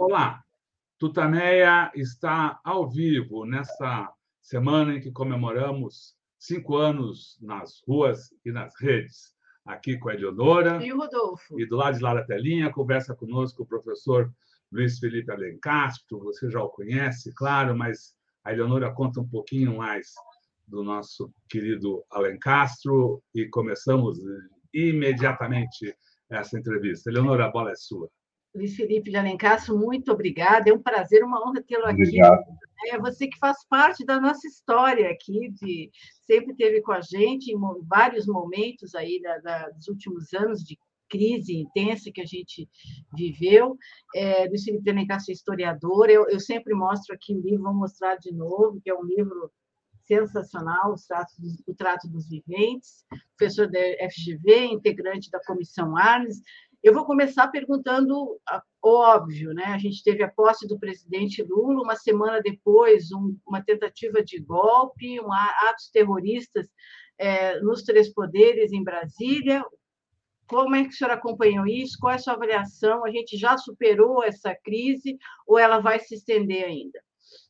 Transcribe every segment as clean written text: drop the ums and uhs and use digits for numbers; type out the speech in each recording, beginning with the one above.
Olá, Tutameia está ao vivo nessa semana em que comemoramos 5 anos nas ruas e nas redes. Aqui com a Eleonora. E o Rodolfo. E do lado de lá da telinha, conversa conosco o professor Luiz Felipe Alencastro. Você já o conhece, claro, mas a Eleonora conta um pouquinho mais do nosso querido Alencastro e começamos imediatamente essa entrevista. Eleonora, a bola é sua. Luiz Felipe de Alencastro, muito obrigada. É um prazer, uma honra tê-lo aqui. Obrigado. É você que faz parte da nossa história aqui, sempre esteve com a gente em vários momentos aí dos últimos anos de crise intensa que a gente viveu. Luiz Felipe de Alencastro é historiador. Eu sempre mostro aqui o livro, vou mostrar de novo, que é um livro sensacional, O Trato dos Viventes, professor da FGV, integrante da Comissão Arnes. Eu vou começar perguntando o óbvio, né? A gente teve a posse do presidente Lula, uma semana depois, uma tentativa de golpe, atos terroristas nos três poderes em Brasília. Como é que o senhor acompanhou isso? Qual é a sua avaliação? A gente já superou essa crise ou ela vai se estender ainda?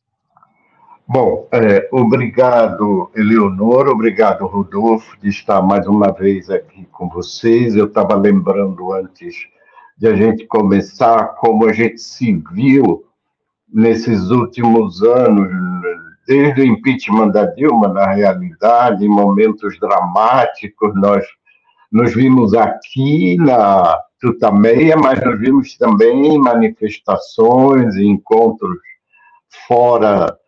Bom, obrigado, Eleonora, obrigado, Rodolfo, de estar mais uma vez aqui com vocês. Eu estava lembrando antes de a gente começar como a gente se viu nesses últimos anos, desde o impeachment da Dilma, na realidade, em momentos dramáticos. Nós nos vimos aqui na Tutameia, mas nos vimos também em manifestações, em encontros fora,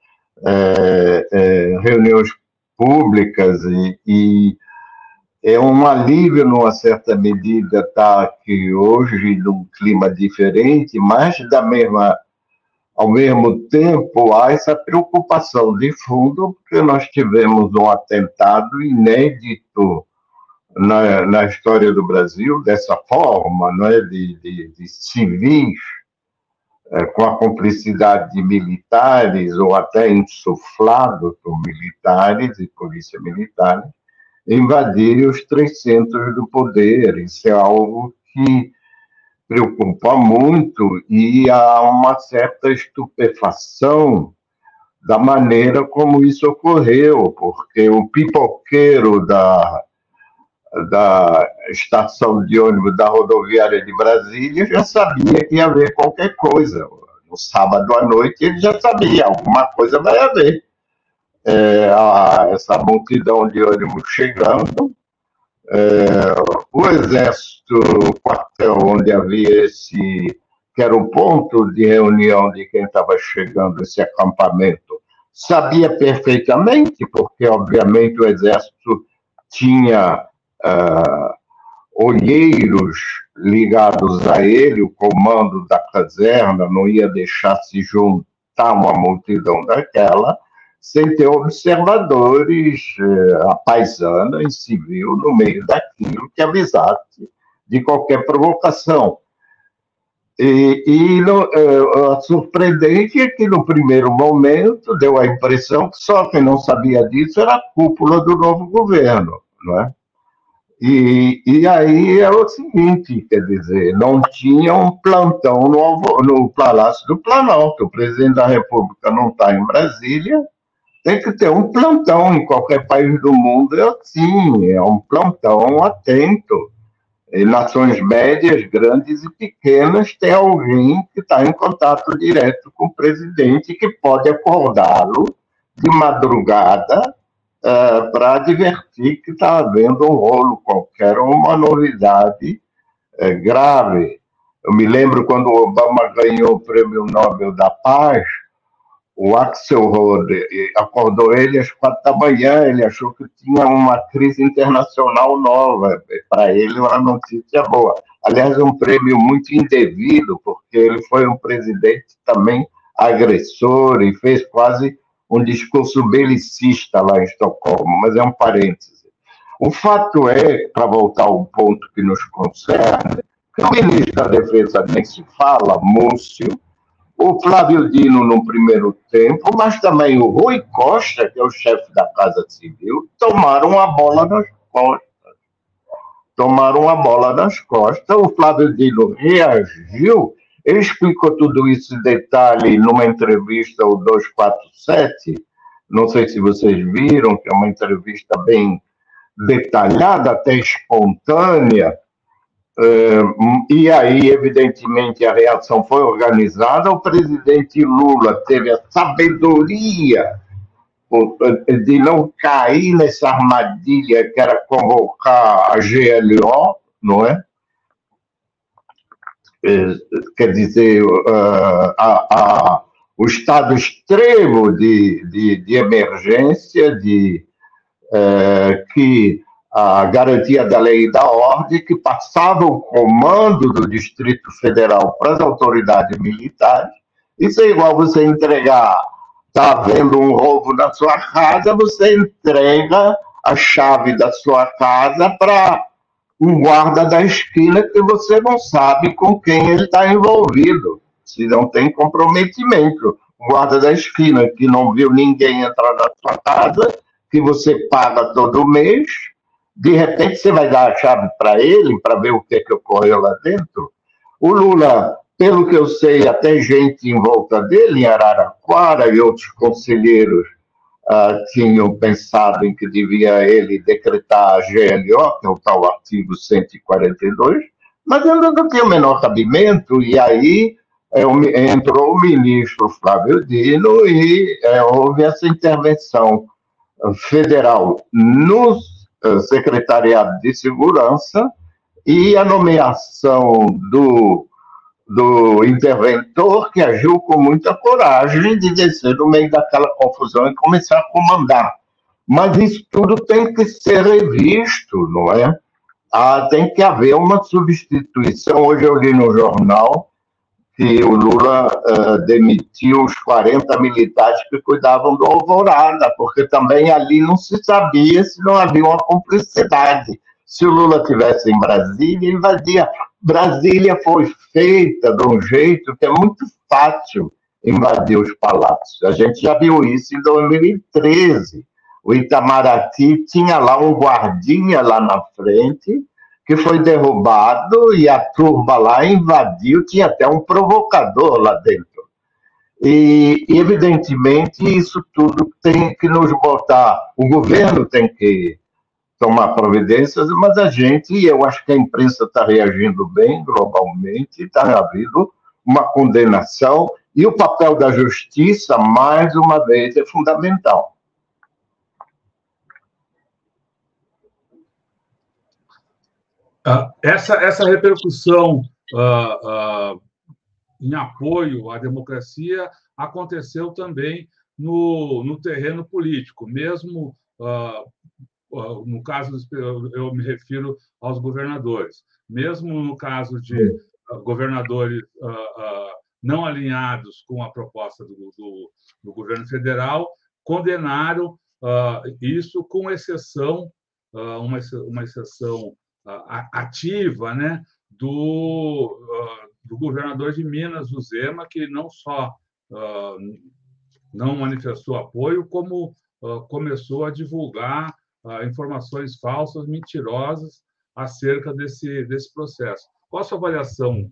reuniões públicas, e é um alívio, numa certa medida, estar aqui hoje num clima diferente, mas ao mesmo tempo há essa preocupação de fundo, porque nós tivemos um atentado inédito na história do Brasil, dessa forma, não é? de civis, com a cumplicidade de militares, ou até insuflado por militares e polícia militar, invadirem os três centros do poder. Isso é algo que preocupa muito, e há uma certa estupefação da maneira como isso ocorreu, porque o pipoqueiro da estação de ônibus da rodoviária de Brasília já sabia que ia haver qualquer coisa. No sábado à noite ele já sabia, alguma coisa vai haver. Essa multidão de ônibus chegando, o exército, o quartel onde havia que era o ponto de reunião de quem estava chegando, esse acampamento, sabia perfeitamente, porque obviamente o exército tinha olheiros ligados a ele, o comando da caserna não ia deixar se juntar uma multidão daquela sem ter observadores à paisana e civil no meio daquilo que avisasse de qualquer provocação. Surpreendente é que, no primeiro momento, deu a impressão que só quem não sabia disso era a cúpula do novo governo, não é? E aí é o seguinte, quer dizer, não tinha um plantão no Palácio do Planalto. O presidente da República não está em Brasília, tem que ter um plantão em qualquer país do mundo, é assim, é um plantão atento. Em nações médias, grandes e pequenas, tem alguém que está em contato direto com o presidente, que pode acordá-lo de madrugada para advertir que está havendo um rolo qualquer, ou uma novidade grave. Eu me lembro quando o Obama ganhou o Prêmio Nobel da Paz, o Axelrod acordou ele às 4 da manhã, ele achou que tinha uma crise internacional nova. Para ele, uma notícia boa. Aliás, um prêmio muito indevido, porque ele foi um presidente também agressor e fez quase um discurso belicista lá em Estocolmo, mas é um parêntese. O fato é, para voltar ao ponto que nos concerne, que o ministro da Defesa nem se fala, Múcio, o Flávio Dino no primeiro tempo, mas também o Rui Costa, que é o chefe da Casa Civil, tomaram a bola nas costas. O Flávio Dino reagiu Ele explicou tudo isso em detalhe numa entrevista ao 247. Não sei se vocês viram, que é uma entrevista bem detalhada, até espontânea. E aí, evidentemente, a reação foi organizada. O presidente Lula teve a sabedoria de não cair nessa armadilha que era convocar a GLO, não é? Quer dizer, o estado extremo de emergência, que a garantia da lei e da ordem, que passava o comando do Distrito Federal para as autoridades militares. Isso é igual você entregar, está havendo um roubo na sua casa, você entrega a chave da sua casa para um guarda da esquina que você não sabe com quem ele está envolvido, se não tem comprometimento. O guarda da esquina que não viu ninguém entrar na sua casa, que você paga todo mês, de repente você vai dar a chave para ele, para ver o que ocorreu lá dentro. O Lula, pelo que eu sei, até gente em volta dele, em Araraquara, e outros conselheiros tinham pensado em que devia ele decretar a GLO, que é o tal artigo 142, mas ainda não tinha o menor cabimento, e aí entrou o ministro Flávio Dino e houve essa intervenção federal no Secretariado de Segurança e a nomeação do interventor, que agiu com muita coragem de descer no meio daquela confusão e começar a comandar. Mas isso tudo tem que ser revisto, não é? Tem que haver uma substituição. Hoje eu li no jornal que o Lula demitiu os 40 militares que cuidavam do Alvorada, porque também ali não se sabia se não havia uma cumplicidade. Se o Lula estivesse em Brasília, invadia. Brasília foi feita de um jeito que é muito fácil invadir os palácios. A gente já viu isso em 2013. O Itamaraty tinha lá um guardinha lá na frente, que foi derrubado e a turma lá invadiu, tinha até um provocador lá dentro. E, evidentemente, isso tudo tem que nos botar. O governo tem que tomar providências, mas a gente, e eu acho que a imprensa está reagindo bem globalmente, está havendo uma condenação, e o papel da justiça, mais uma vez, é fundamental. Essa repercussão em apoio à democracia aconteceu também no terreno político, mesmo no caso, eu me refiro aos governadores, mesmo no caso de governadores não alinhados com a proposta do governo federal, condenaram isso com exceção, uma exceção ativa, né, do governador de Minas, o Zema, que não só não manifestou apoio, como começou a divulgar informações falsas, mentirosas acerca desse processo. Qual a sua avaliação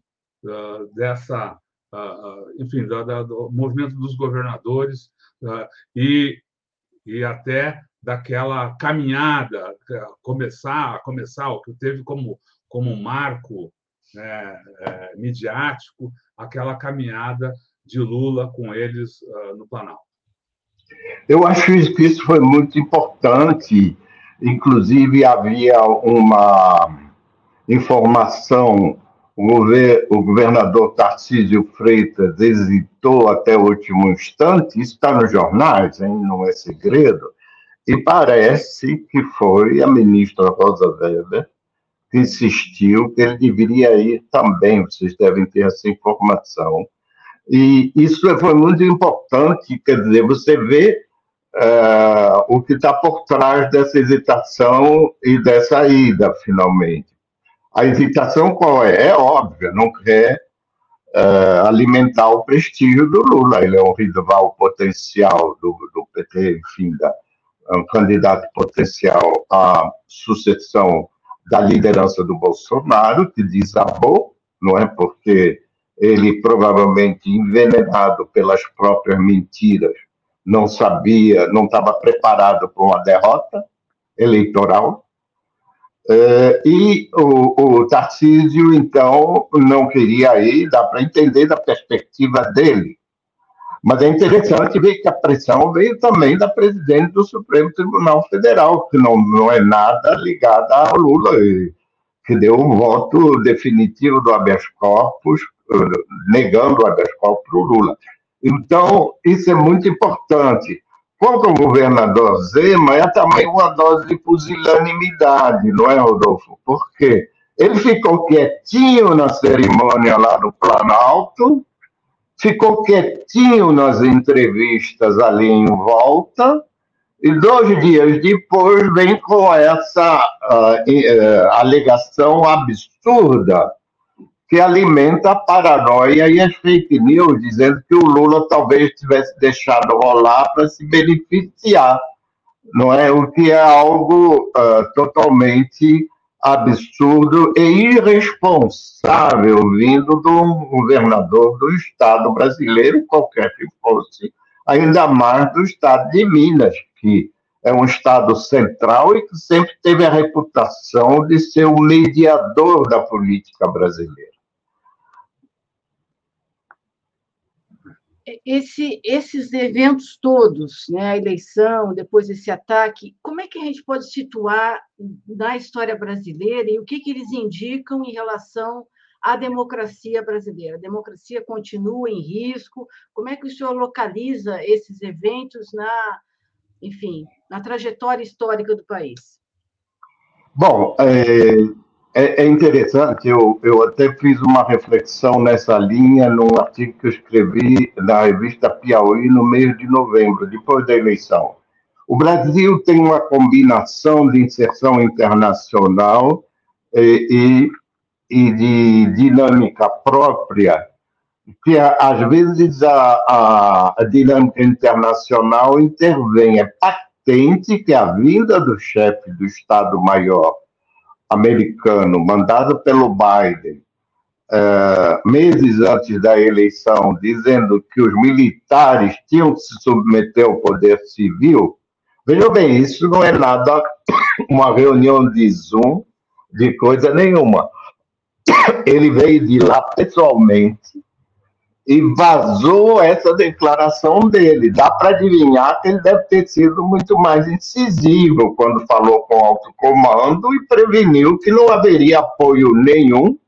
enfim, do movimento dos governadores e até daquela caminhada, começar o que teve como marco midiático, aquela caminhada de Lula com eles no Planalto? Eu acho que isso foi muito importante. Inclusive, havia uma informação, o governador Tarcísio Freitas hesitou até o último instante, isso está nos jornais, hein? Não é segredo, e parece que foi a ministra Rosa Weber que insistiu que ele deveria ir também, vocês devem ter essa informação. E isso foi muito importante, quer dizer, você vê o que está por trás dessa hesitação e dessa ida, finalmente. A hesitação qual é? É óbvia, não quer alimentar o prestígio do Lula. Ele é um rival potencial do PT, enfim, um candidato potencial à sucessão da liderança do Bolsonaro, que desabou, não é? Porque ele provavelmente envenenado pelas próprias mentiras, não sabia, não estava preparado para uma derrota eleitoral. E o Tarcísio, então, não queria ir, dá para entender da perspectiva dele. Mas é interessante ver que a pressão veio também da presidente do Supremo Tribunal Federal, que não é nada ligada ao Lula, que deu um voto definitivo do habeas corpus, negando o habeas corpus para o Lula. Então, isso é muito importante. Quanto ao governador Zema, é também uma dose de pusilanimidade, não é, Rodolfo? Por quê? Ele ficou quietinho na cerimônia lá no Planalto, ficou quietinho nas entrevistas ali em volta, e 2 dias depois vem com essa alegação absurda que alimenta a paranoia e as fake news, dizendo que o Lula talvez tivesse deixado rolar para se beneficiar, não é? O que é algo totalmente absurdo e irresponsável vindo de um governador do Estado brasileiro, qualquer que fosse, ainda mais do Estado de Minas, que é um Estado central e que sempre teve a reputação de ser o mediador da política brasileira. Esses eventos todos, né, a eleição, depois esse ataque, como é que a gente pode situar na história brasileira e o que eles indicam em relação à democracia brasileira? A democracia continua em risco? Como é que o senhor localiza esses eventos na trajetória histórica do país? Bom, é interessante, eu até fiz uma reflexão nessa linha num artigo que eu escrevi na revista Piauí no mês de novembro, depois da eleição. O Brasil tem uma combinação de inserção internacional e de dinâmica própria, que às vezes a dinâmica internacional intervém. É patente que a vinda do chefe do Estado-Maior americano, mandado pelo Biden, meses antes da eleição, dizendo que os militares tinham que se submeter ao poder civil, vejam bem, isso não é nada uma reunião de Zoom, de coisa nenhuma. Ele veio de lá pessoalmente e vazou essa declaração dele. Dá para adivinhar que ele deve ter sido muito mais incisivo quando falou com o alto comando e preveniu que não haveria apoio nenhum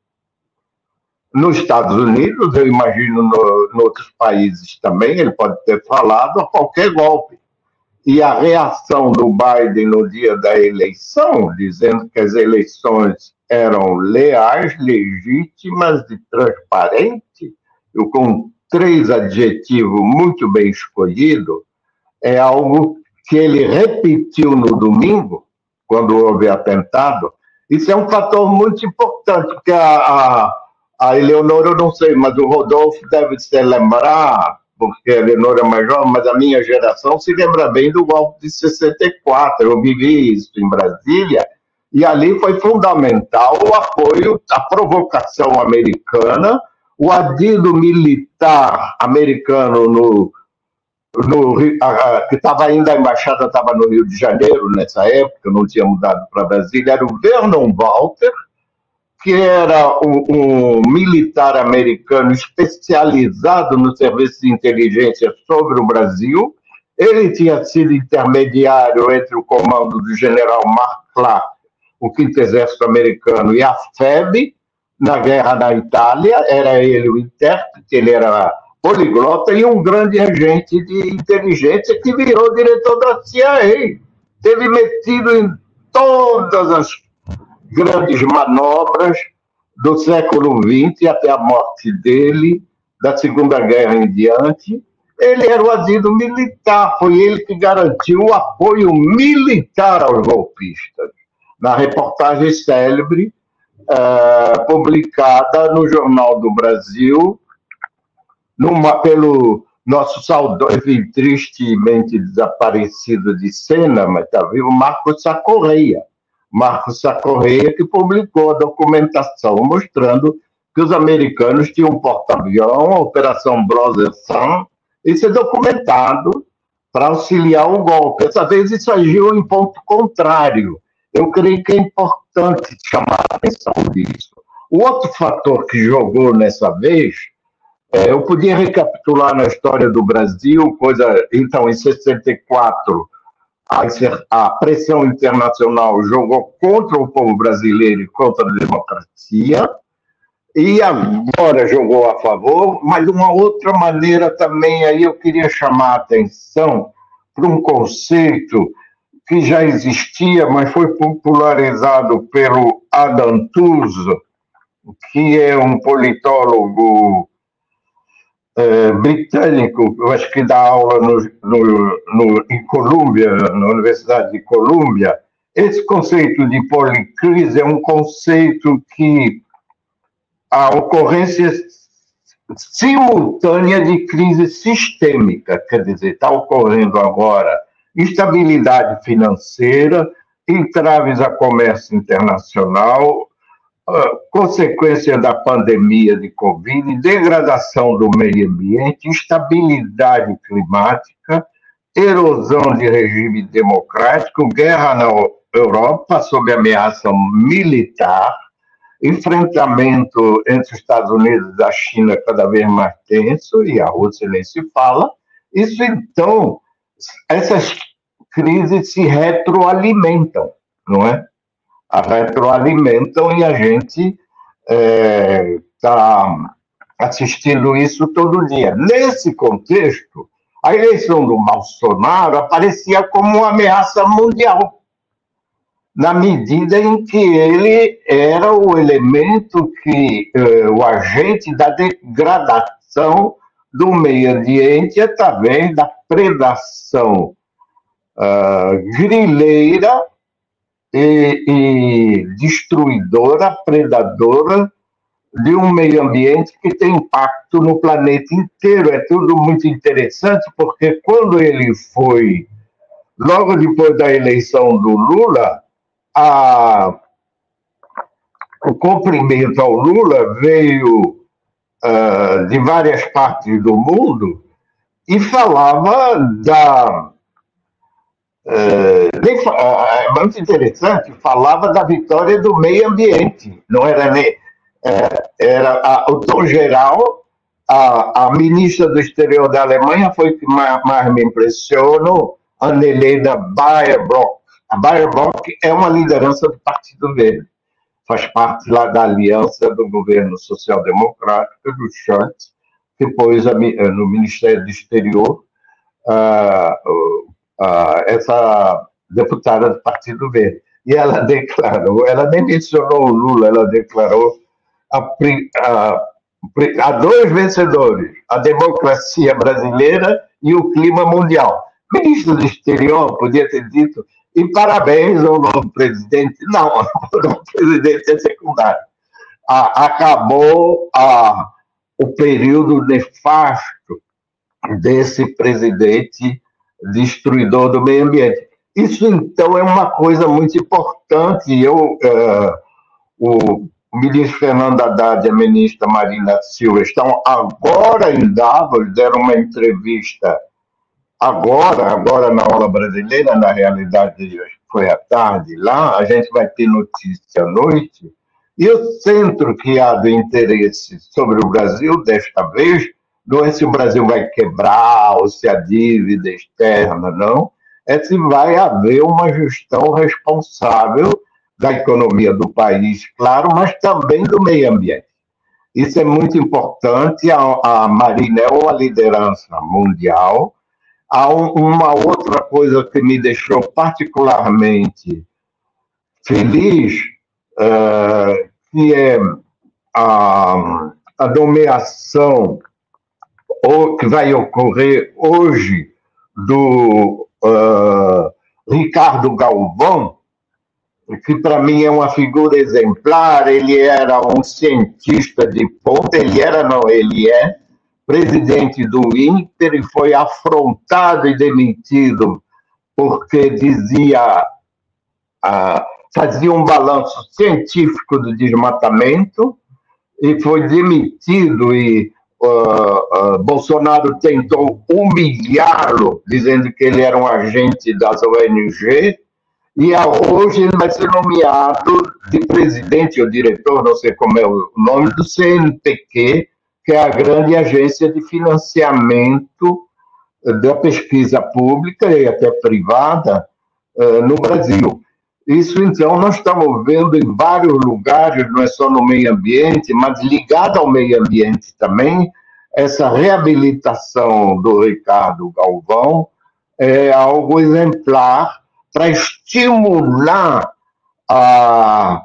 nos Estados Unidos, eu imagino em outros países também, ele pode ter falado a qualquer golpe. E a reação do Biden no dia da eleição, dizendo que as eleições eram leais, legítimas e transparentes, com 3 adjetivos muito bem escolhidos, é algo que ele repetiu no domingo, quando houve atentado. Isso é um fator muito importante, porque a Eleonora, eu não sei, mas o Rodolfo deve se lembrar, porque a Eleonora é mais jovem, mas a minha geração se lembra bem do golpe de 64. Eu vivi isso em Brasília, e ali foi fundamental o apoio à provocação americana, o adido militar americano que estava ainda, a embaixada estava no Rio de Janeiro nessa época, não tinha mudado para Brasília, era o Vernon Walter, que era um militar americano especializado no serviço de inteligência sobre o Brasil. Ele tinha sido intermediário entre o comando do general Mark Clark, o 5º Exército Americano, e a FEB, na guerra na Itália. Era ele o intérprete, ele era poliglota e um grande agente de inteligência que virou diretor da CIA. Teve metido em todas as grandes manobras do século XX até a morte dele, da Segunda Guerra em diante. Ele era o adido militar, foi ele que garantiu o apoio militar aos golpistas. Na reportagem célebre, publicada no Jornal do Brasil, pelo nosso saudoso, enfim, tristemente desaparecido de cena, mas está vivo, Marcos Sacorreia. Marcos Sacorreia, que publicou a documentação mostrando que os americanos tinham um porta-avião, a Operação Brother Sun, isso é documentado para auxiliar o golpe. Dessa vez isso agiu em ponto contrário. Eu creio que é importante chamar a atenção disso. O outro fator que jogou nessa vez, eu podia recapitular na história do Brasil, então, em 64, a pressão internacional jogou contra o povo brasileiro e contra a democracia, e agora jogou a favor, mas de uma outra maneira também, aí eu queria chamar a atenção para um conceito que já existia, mas foi popularizado pelo Adam Tooze, que é um politólogo britânico, eu acho que dá aula em Colômbia, na Universidade de Colômbia. Esse conceito de policrise é um conceito que a ocorrência simultânea de crise sistêmica, quer dizer, está ocorrendo agora instabilidade financeira, entraves a comércio internacional, consequência da pandemia de Covid, degradação do meio ambiente, instabilidade climática, erosão de regime democrático, guerra na Europa sob ameaça militar, enfrentamento entre os Estados Unidos e a China cada vez mais tenso, e a Rússia nem se fala. Isso, então, essas crises se retroalimentam, não é? Retroalimentam e a gente está assistindo isso todo dia. Nesse contexto, a eleição do Bolsonaro aparecia como uma ameaça mundial, na medida em que ele era o elemento o agente da degradação do meio ambiente através da predação grileira e destruidora, predadora de um meio ambiente que tem impacto no planeta inteiro. É tudo muito interessante, porque quando ele foi, logo depois da eleição do Lula, o cumprimento ao Lula veio de várias partes do mundo e falava muito interessante, falava da vitória do meio ambiente, não era nem o tom geral. A ministra do Exterior da Alemanha foi que mais me impressionou, Annalena Baerbock. A Baerbock é uma liderança do Partido Verde, faz parte lá da aliança do governo social-democrático do Scholz, que pôs no Ministério do Exterior essa deputada do Partido Verde. E ela declarou, ela nem mencionou o Lula, ela declarou há dois vencedores, a democracia brasileira e o clima mundial. O ministro do Exterior podia ter dito, e parabéns ao novo presidente. Não, o novo presidente é secundário. Acabou o período nefasto desse presidente destruidor do meio ambiente. Isso, então, é uma coisa muito importante. O ministro Fernando Haddad e a ministra Marina Silva estão agora em Davos, deram uma entrevista agora na aula brasileira, na realidade foi à tarde lá, a gente vai ter notícia à noite, e o centro que há de interesse sobre o Brasil, desta vez, não é se o Brasil vai quebrar ou se a dívida externa, não, é se vai haver uma gestão responsável da economia do país, claro, mas também do meio ambiente. Isso é muito importante. A Marina é uma liderança mundial. Há uma outra coisa que me deixou particularmente feliz, que é a nomeação que vai ocorrer hoje do Ricardo Galvão, que para mim é uma figura exemplar. Ele era um cientista de ponta, ele é presidente do Inter e foi afrontado e demitido porque fazia um balanço científico do desmatamento e foi demitido, e Bolsonaro tentou humilhá-lo, dizendo que ele era um agente das ONG, e hoje ele vai ser nomeado de presidente ou diretor, não sei como é o nome, do CNPq, que é a grande agência de financiamento da pesquisa pública e até privada no Brasil. Isso, então, nós estamos vendo em vários lugares, não é só no meio ambiente, mas ligado ao meio ambiente também, essa reabilitação do Ricardo Galvão é algo exemplar para estimular a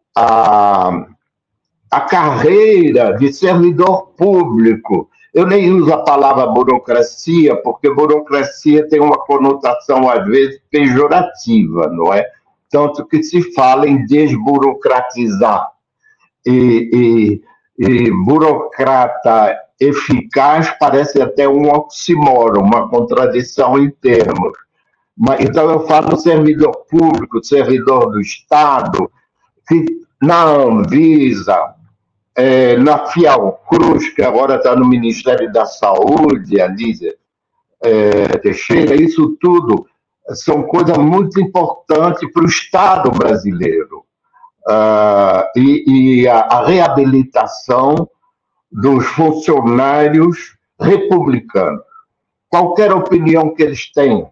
carreira de servidor público. Eu nem uso a palavra burocracia, porque burocracia tem uma conotação, às vezes, pejorativa, não é? Tanto que se fala em desburocratizar. E burocrata eficaz parece até um oxímoron, uma contradição em termos. Então, eu falo servidor público, servidor do Estado, que na Anvisa, na Fiocruz, que agora está no Ministério da Saúde, a Lígia Teixeira, isso tudo são coisas muito importantes para o Estado brasileiro. E a reabilitação dos funcionários republicanos. Qualquer opinião que eles tenham,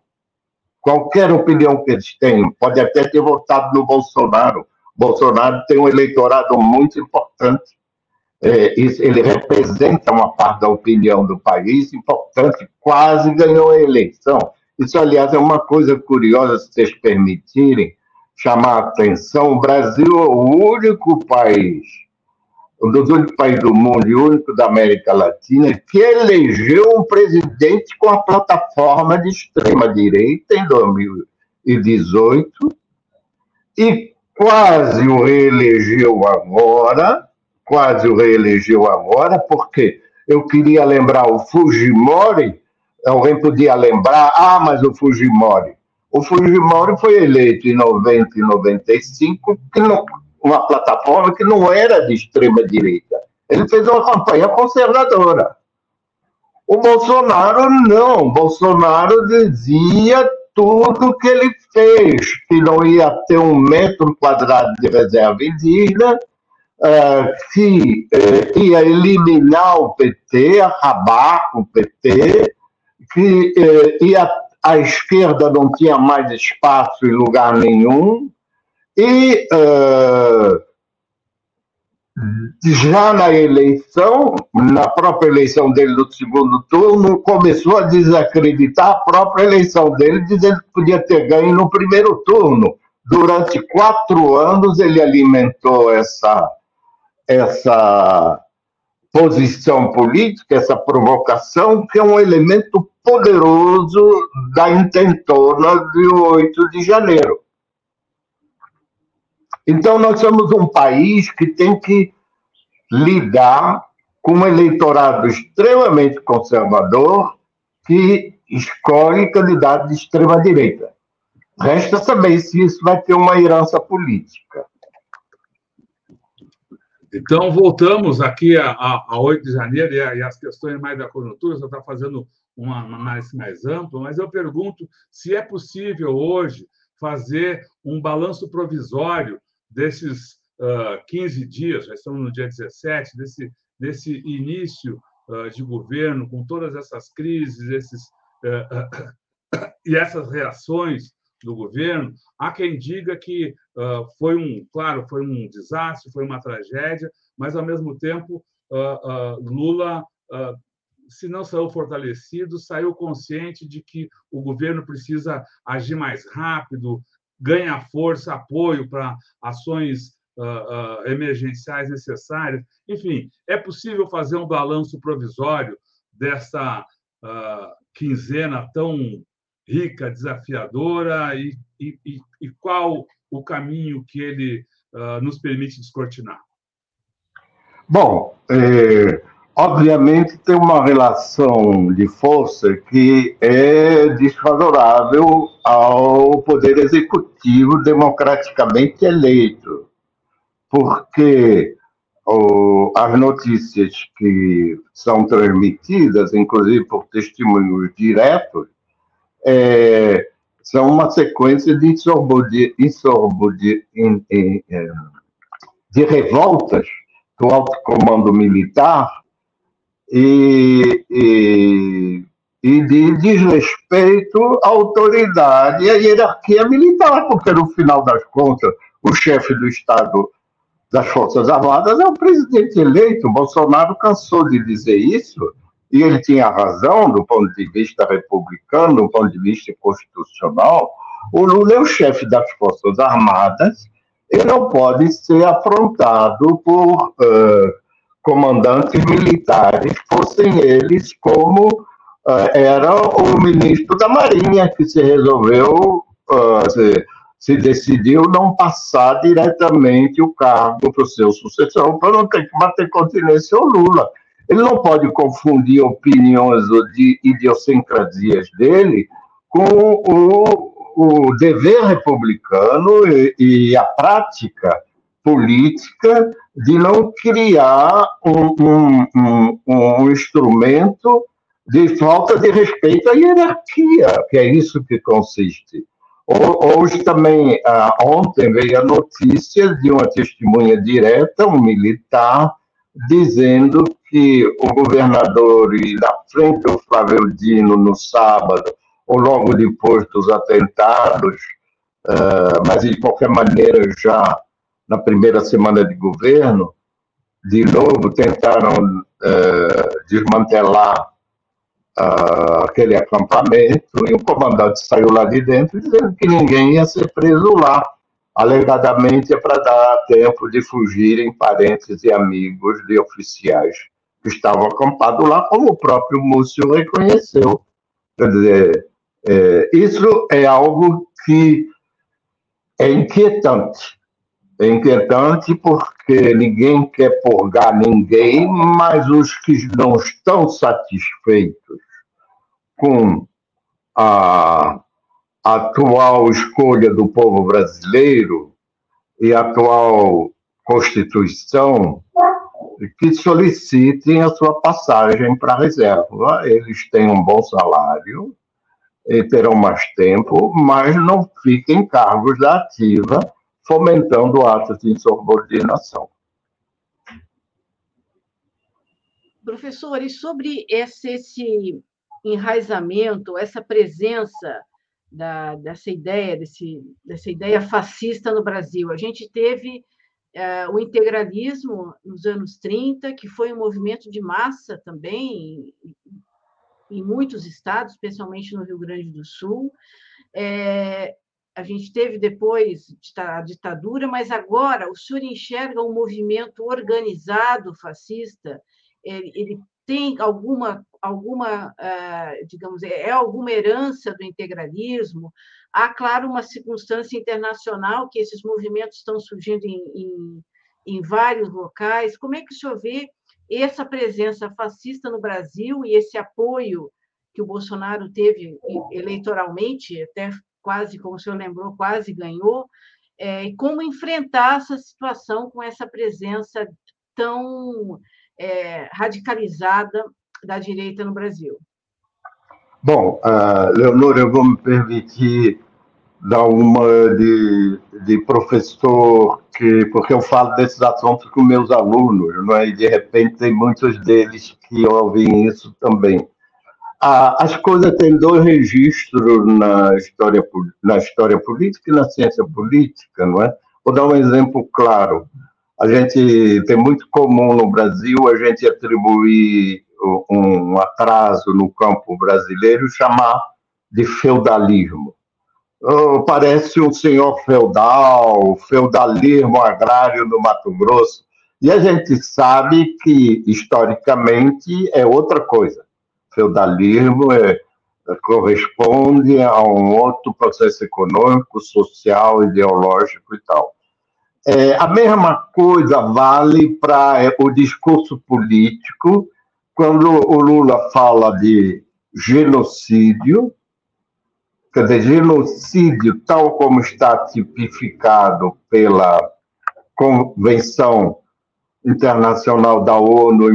pode até ter votado no Bolsonaro. Bolsonaro tem um eleitorado muito importante. Ele representa uma parte da opinião do país importante, quase ganhou a eleição. Isso, aliás, é uma coisa curiosa, se vocês permitirem chamar a atenção. O Brasil é o único país, um dos únicos países do mundo e o único da América Latina que elegeu um presidente com a plataforma de extrema-direita em 2018 e quase o reelegeu agora, porque eu queria lembrar o Fujimori. Alguém podia lembrar, mas o Fujimori foi eleito em 90 e 95, uma plataforma que não era de extrema-direita. Ele fez uma campanha conservadora. O Bolsonaro não. O Bolsonaro dizia tudo que ele fez, que não ia ter 1 metro quadrado de reserva indígena, que ia eliminar o PT, acabar com o PT, que a esquerda não tinha mais espaço em lugar nenhum, e já na própria eleição dele no segundo turno, começou a desacreditar a própria eleição dele, dizendo que podia ter ganho no primeiro turno. Durante 4 anos ele alimentou essa posição política, essa provocação, que é um elemento poderoso da intentona de 8 de janeiro. Então, nós somos um país que tem que lidar com um eleitorado extremamente conservador que escolhe candidato de extrema-direita. Resta saber se isso vai ter uma herança política. Então, voltamos aqui a 8 de janeiro e as questões mais da conjuntura. Você está fazendo uma análise mais ampla, mas eu pergunto se é possível hoje fazer um balanço provisório desses 15 dias, já estamos no dia 17, desse início de governo, com todas essas crises e essas reações do governo. Há quem diga que foi um desastre, foi uma tragédia, mas, ao mesmo tempo, Lula, se não saiu fortalecido, saiu consciente de que o governo precisa agir mais rápido, ganha força, apoio para ações emergenciais necessárias. Enfim, é possível fazer um balanço provisório dessa quinzena tão rica, desafiadora, e qual o caminho que ele nos permite descortinar? Bom, obviamente tem uma relação de força que é desfavorável ao poder executivo democraticamente eleito, porque as notícias que são transmitidas, inclusive por testemunhos diretos, são uma sequência de revoltas do alto comando militar e de desrespeito à autoridade e à hierarquia militar, porque, no final das contas, o chefe do Estado das Forças Armadas é o presidente eleito. Bolsonaro cansou de dizer isso, e ele tinha razão do ponto de vista republicano, do ponto de vista constitucional. O Lula é o chefe das Forças Armadas e não pode ser afrontado por comandantes militares, fossem eles como era o ministro da Marinha, que se resolveu, se decidiu não passar diretamente o cargo para o seu sucessor, para não ter que bater continência ao Lula. Ele não pode confundir opiniões ou de idiosincrasias dele com o dever republicano e a prática política de não criar um instrumento de falta de respeito à hierarquia, que é isso que consiste. Hoje também, ontem veio a notícia de uma testemunha direta, um militar, dizendo que o governador, e na frente do Flávio Dino no sábado, ou logo depois dos atentados, mas de qualquer maneira já na primeira semana de governo, de novo tentaram desmantelar aquele acampamento, e o comandante saiu lá de dentro dizendo que ninguém ia ser preso lá. Alegadamente é para dar tempo de fugirem parentes e amigos de oficiais que estavam acampados lá, como o próprio Múcio reconheceu. Quer dizer, isso é algo que é inquietante. É inquietante porque ninguém quer purgar ninguém, mas os que não estão satisfeitos com a atual escolha do povo brasileiro e a atual Constituição, que solicitem a sua passagem para a reserva. Eles têm um bom salário e terão mais tempo, mas não fiquem em cargos da ativa, fomentando atos de insubordinação. Professor, e sobre esse enraizamento, essa presença dessa ideia fascista no Brasil? A gente teve o integralismo nos anos 30, que foi um movimento de massa também em muitos estados, especialmente no Rio Grande do Sul. A gente teve depois a ditadura, mas agora o senhor enxerga um movimento organizado fascista? Ele tem alguma digamos, alguma herança do integralismo? Há, claro, uma circunstância internacional que esses movimentos estão surgindo em vários locais. Como é que o senhor vê essa presença fascista no Brasil e esse apoio que o Bolsonaro teve eleitoralmente, até quase, como o senhor lembrou, quase ganhou, e como enfrentar essa situação com essa presença tão radicalizada da direita no Brasil? Bom, Leonor, eu vou me permitir dar uma de professor, porque eu falo desses assuntos com meus alunos, não é? E de repente tem muitos deles que ouvem isso também. As coisas têm dois registros na história política e na ciência política, não é? Vou dar um exemplo claro. A gente tem muito comum no Brasil a gente atribuir um atraso no campo brasileiro, chamar de feudalismo. Parece um senhor feudal, feudalismo agrário no Mato Grosso, e a gente sabe que, historicamente, é outra coisa. Feudalismo corresponde a um outro processo econômico, social, ideológico e tal. A mesma coisa vale para o discurso político, quando o Lula fala de genocídio. Quer dizer, genocídio, tal como está tipificado pela Convenção Internacional da ONU em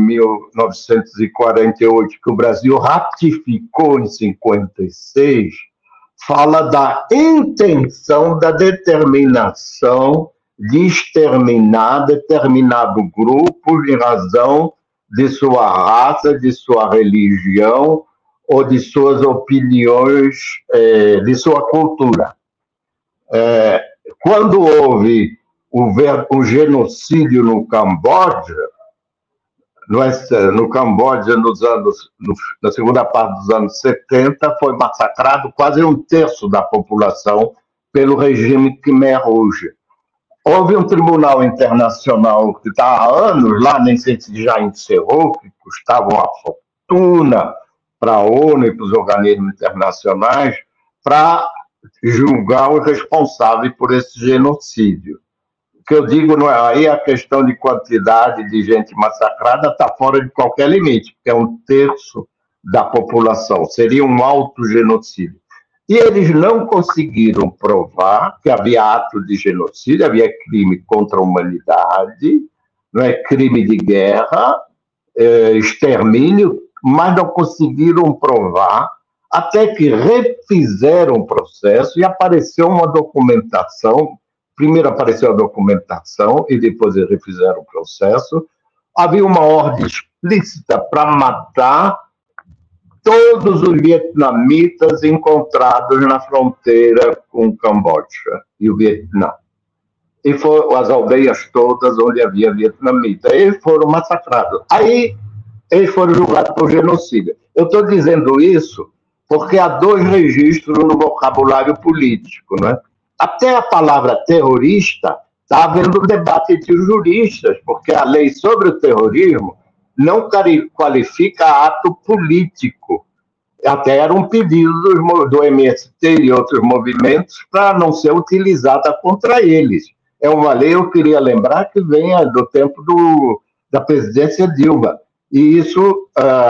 1948, que o Brasil ratificou em 56, fala da intenção, da determinação de exterminar determinado grupo em razão de sua raça, de sua religião ou de suas opiniões, de sua cultura. Quando houve o genocídio no Camboja, na segunda parte dos anos 70, foi massacrado quase um terço da população pelo regime Khmer Rouge. Houve um tribunal internacional que está há anos lá, nem sei se já encerrou, que custava uma fortuna para a ONU e para os organismos internacionais, para julgar o responsável por esse genocídio. O que eu digo, não é, aí a questão de quantidade de gente massacrada está fora de qualquer limite, porque é um terço da população, seria um autogenocídio. E eles não conseguiram provar que havia ato de genocídio, havia crime contra a humanidade, não é, crime de guerra, extermínio, mas não conseguiram provar, até que refizeram o processo e apareceu uma documentação. Primeiro apareceu a documentação e depois eles refizeram o processo. Havia uma ordem explícita para matar todos os vietnamitas encontrados na fronteira com o Camboja e o Vietnã. E foram as aldeias todas onde havia vietnamita. Eles foram massacrados. Aí eles foram julgados por genocídio. Eu estou dizendo isso porque há dois registros no vocabulário político, não é? Até a palavra terrorista está havendo um debate entre os juristas, porque a lei sobre o terrorismo não qualifica ato político. Até era um pedido do MST e outros movimentos para não ser utilizada contra eles. É uma lei, eu queria lembrar, que vem do tempo da presidência Dilma. E isso,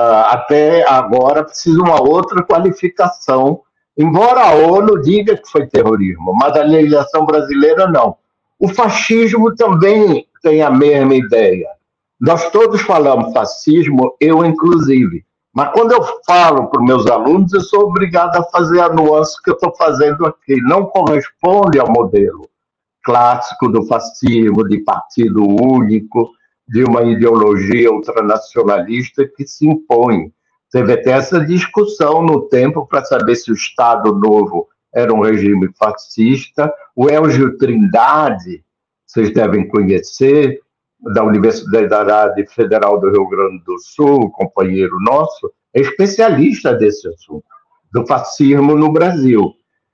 até agora, precisa de uma outra qualificação, embora a ONU diga que foi terrorismo, mas a legislação brasileira não. O fascismo também tem a mesma ideia. Nós todos falamos fascismo, eu inclusive. Mas quando eu falo para os meus alunos, eu sou obrigado a fazer a nuance que eu estou fazendo aqui. Não corresponde ao modelo clássico do fascismo, de partido único, de uma ideologia ultranacionalista que se impõe. Teve até essa discussão no tempo para saber se o Estado Novo era um regime fascista. O Elgio Trindade, vocês devem conhecer, da Universidade Federal do Rio Grande do Sul, companheiro nosso, é especialista desse assunto, do fascismo no Brasil.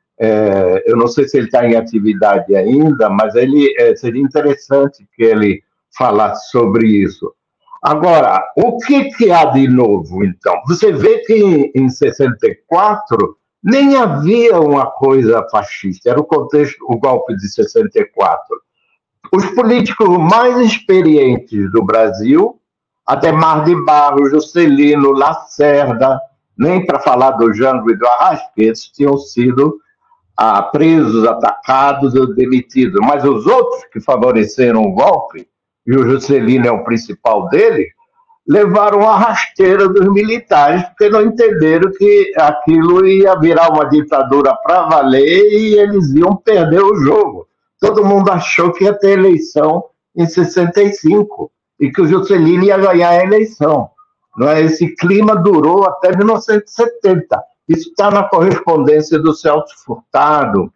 Eu não sei se ele está em atividade ainda, mas seria interessante que ele falasse sobre isso. Agora, o que há de novo, então? Você vê que em 64 nem havia uma coisa fascista, era o contexto, o golpe de 64. Os políticos mais experientes do Brasil, Adhemar de Barros, Juscelino, Lacerda, nem para falar do Jango e do Arrasqueta, tinham sido presos, atacados ou demitidos. Mas os outros que favoreceram o golpe, e o Juscelino é o principal deles, levaram a rasteira dos militares, porque não entenderam que aquilo ia virar uma ditadura para valer e eles iam perder o jogo. Todo mundo achou que ia ter eleição em 65 e que o Juscelino ia ganhar a eleição. Não é? Esse clima durou até 1970. Isso está na correspondência do Celso Furtado,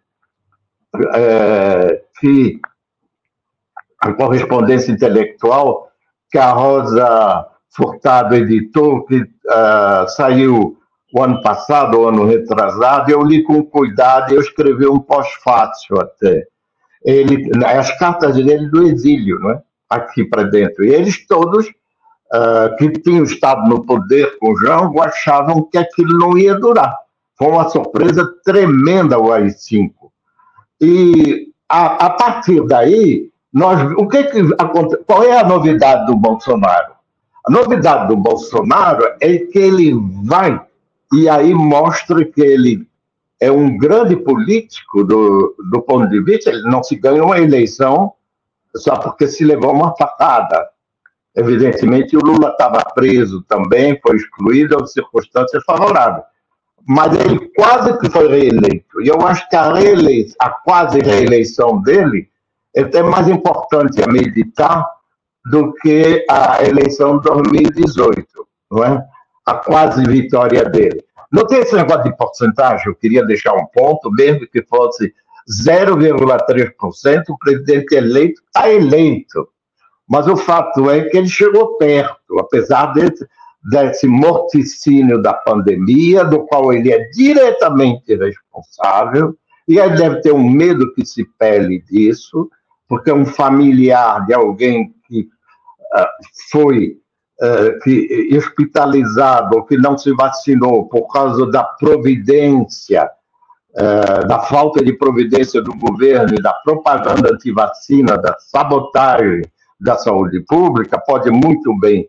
que a correspondência intelectual que a Rosa Furtado editou, que saiu o ano passado, o ano retrasado, eu li com cuidado e eu escrevi um pós-fácil até. As cartas dele do exílio, não é? Aqui para dentro. E eles todos, que tinham estado no poder com o Jango, achavam que aquilo não ia durar. Foi uma surpresa tremenda o AI-5. E, a partir daí, qual é a novidade do Bolsonaro? A novidade do Bolsonaro é que ele vai, e aí mostra que ele é um grande político do ponto de vista, ele não se ganha uma eleição só porque se levou uma facada. Evidentemente, o Lula estava preso também, foi excluído, em circunstâncias favoráveis. Mas ele quase que foi reeleito. E eu acho que a quase reeleição dele é até mais importante a meditar do que a eleição de 2018, não é? A quase vitória dele. Não tem esse negócio de porcentagem, eu queria deixar um ponto, mesmo que fosse 0,3%, o presidente eleito está eleito. Mas o fato é que ele chegou perto, apesar desse morticínio da pandemia, do qual ele é diretamente responsável, e ele deve ter um medo que se pele disso, porque é um familiar de alguém que foi hospitalizado ou que não se vacinou por causa da providência, da falta de providência do governo e da propaganda antivacina, da sabotagem da saúde pública, pode muito bem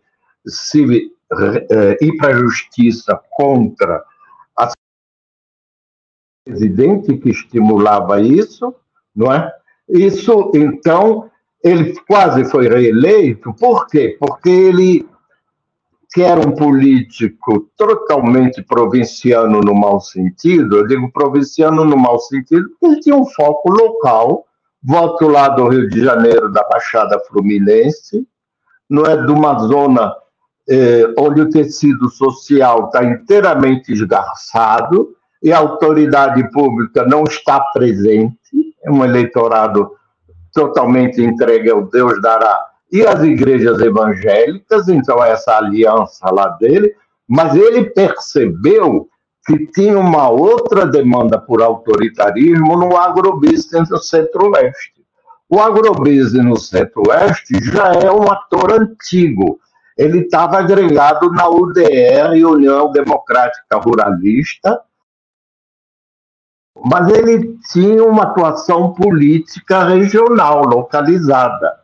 ir para a justiça contra a presidente que estimulava isso, não é? Isso, então, ele quase foi reeleito. Por quê? Porque ele, que era um político totalmente provinciano no mau sentido, eu digo provinciano no mau sentido, ele tinha um foco local, voto lá do Rio de Janeiro, da Baixada Fluminense, não é, de uma zona onde o tecido social está inteiramente esgarçado e a autoridade pública não está presente, é um eleitorado totalmente entregue ao Deus dará, e as igrejas evangélicas, então essa aliança lá dele, mas ele percebeu que tinha uma outra demanda por autoritarismo no agrobusiness no Centro-Oeste. O agrobusiness no Centro-Oeste já é um ator antigo. Ele estava agregado na UDR, União Democrática Ruralista, mas ele tinha uma atuação política regional, localizada.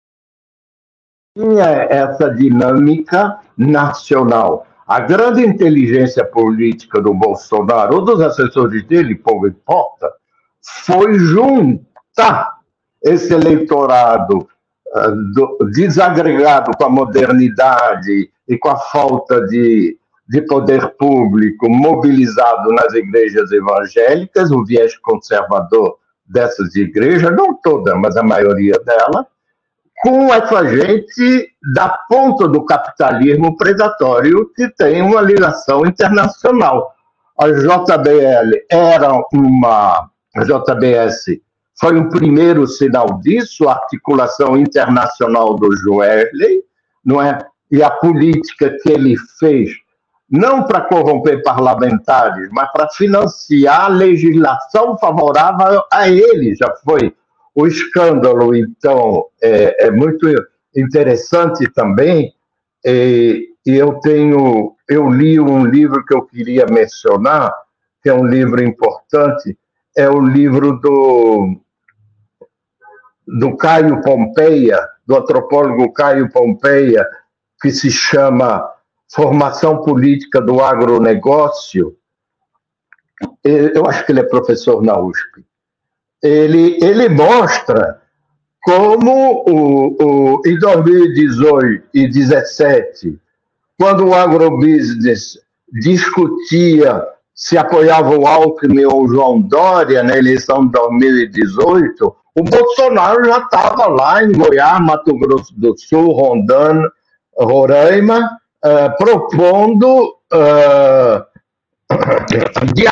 Tinha essa dinâmica nacional. A grande inteligência política do Bolsonaro, ou dos assessores dele, pouco importa, foi juntar esse eleitorado desagregado com a modernidade e com a falta de poder público mobilizado nas igrejas evangélicas, o viés conservador dessas igrejas, não toda, mas a maioria delas, com essa gente da ponta do capitalismo predatório que tem uma ligação internacional. A JBL a JBS foi o primeiro sinal disso, a articulação internacional do Joesley, não é? E a política que ele fez, não para corromper parlamentares, mas para financiar a legislação favorável a ele, já foi. O escândalo, então, é muito interessante também, e eu li um livro que eu queria mencionar, que é um livro importante, é o livro do Caio Pompeia, do antropólogo Caio Pompeia, que se chama Formação Política do Agronegócio. Eu acho que ele é professor na USP. Ele mostra como em 2018 e 2017, quando o agrobusiness discutia se apoiava o Alckmin ou o João Dória na eleição de 2018, o Bolsonaro já estava lá em Goiás, Mato Grosso do Sul, Rondônia, Roraima, propondo de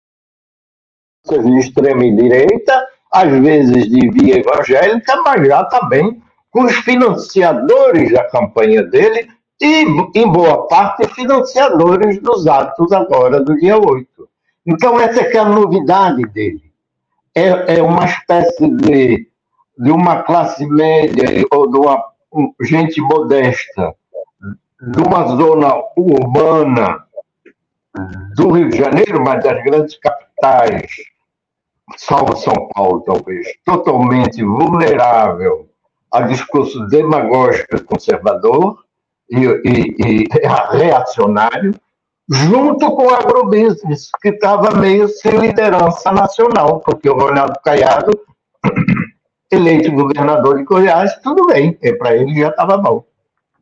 extrema e direita, às vezes de via evangélica, mas já também com os financiadores da campanha dele e, em boa parte, financiadores dos atos agora do dia 8. Então, essa é que é a novidade dele. É uma espécie de uma classe média ou de uma gente modesta, de uma zona urbana do Rio de Janeiro, mas das grandes capitais, salvo São Paulo, talvez, totalmente vulnerável a discurso demagógico conservador e reacionário, junto com o agrobusiness, que estava meio sem liderança nacional, porque o Ronaldo Caiado, eleito governador de Goiás, tudo bem, para ele já estava bom.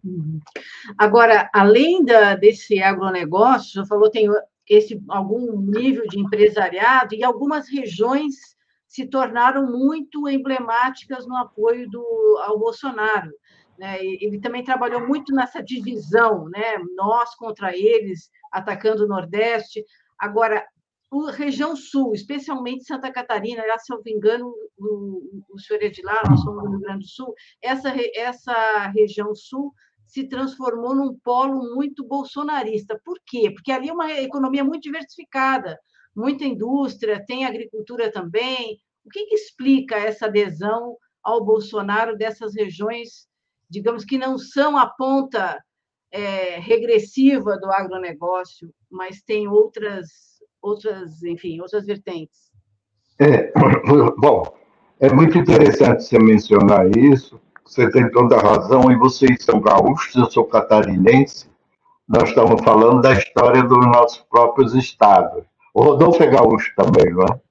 Agora, além desse agronegócio, já falou, tem algum nível de empresariado, e algumas regiões se tornaram muito emblemáticas no apoio ao Bolsonaro, né? Ele também trabalhou muito nessa divisão, né? Nós contra eles, atacando o Nordeste. Agora, a região Sul, especialmente Santa Catarina, se eu não me engano, o senhor é de lá, nós somos do Rio Grande do Sul, essa região Sul se transformou num polo muito bolsonarista. Por quê? Porque ali é uma economia muito diversificada, muita indústria, tem agricultura também. O que explica essa adesão ao Bolsonaro dessas regiões, digamos, que não são a ponta regressiva do agronegócio, mas tem outras vertentes? Bom, é muito interessante você mencionar isso. Você tem toda a razão, e vocês são gaúchos, eu sou catarinense, nós estamos falando da história dos nossos próprios estados. O Rodolfo é gaúcho também, não é?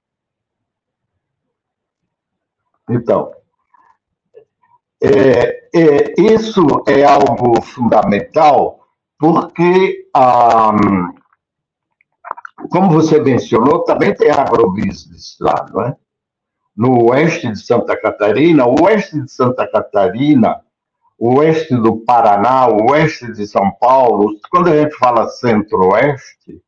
Então, isso é algo fundamental, porque, como você mencionou, também tem agrobusiness lá, não é? No oeste de Santa Catarina, o oeste de Santa Catarina, o oeste do Paraná, o oeste de São Paulo. Quando a gente fala centro-oeste,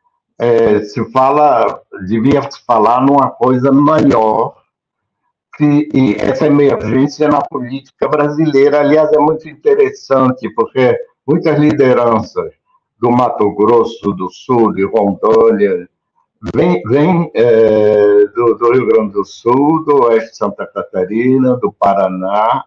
devia se falar numa coisa maior, que essa emergência na política brasileira. Aliás, é muito interessante, porque muitas lideranças do Mato Grosso do Sul, de Rondônia, vem do Rio Grande do Sul, do oeste de Santa Catarina, do Paraná,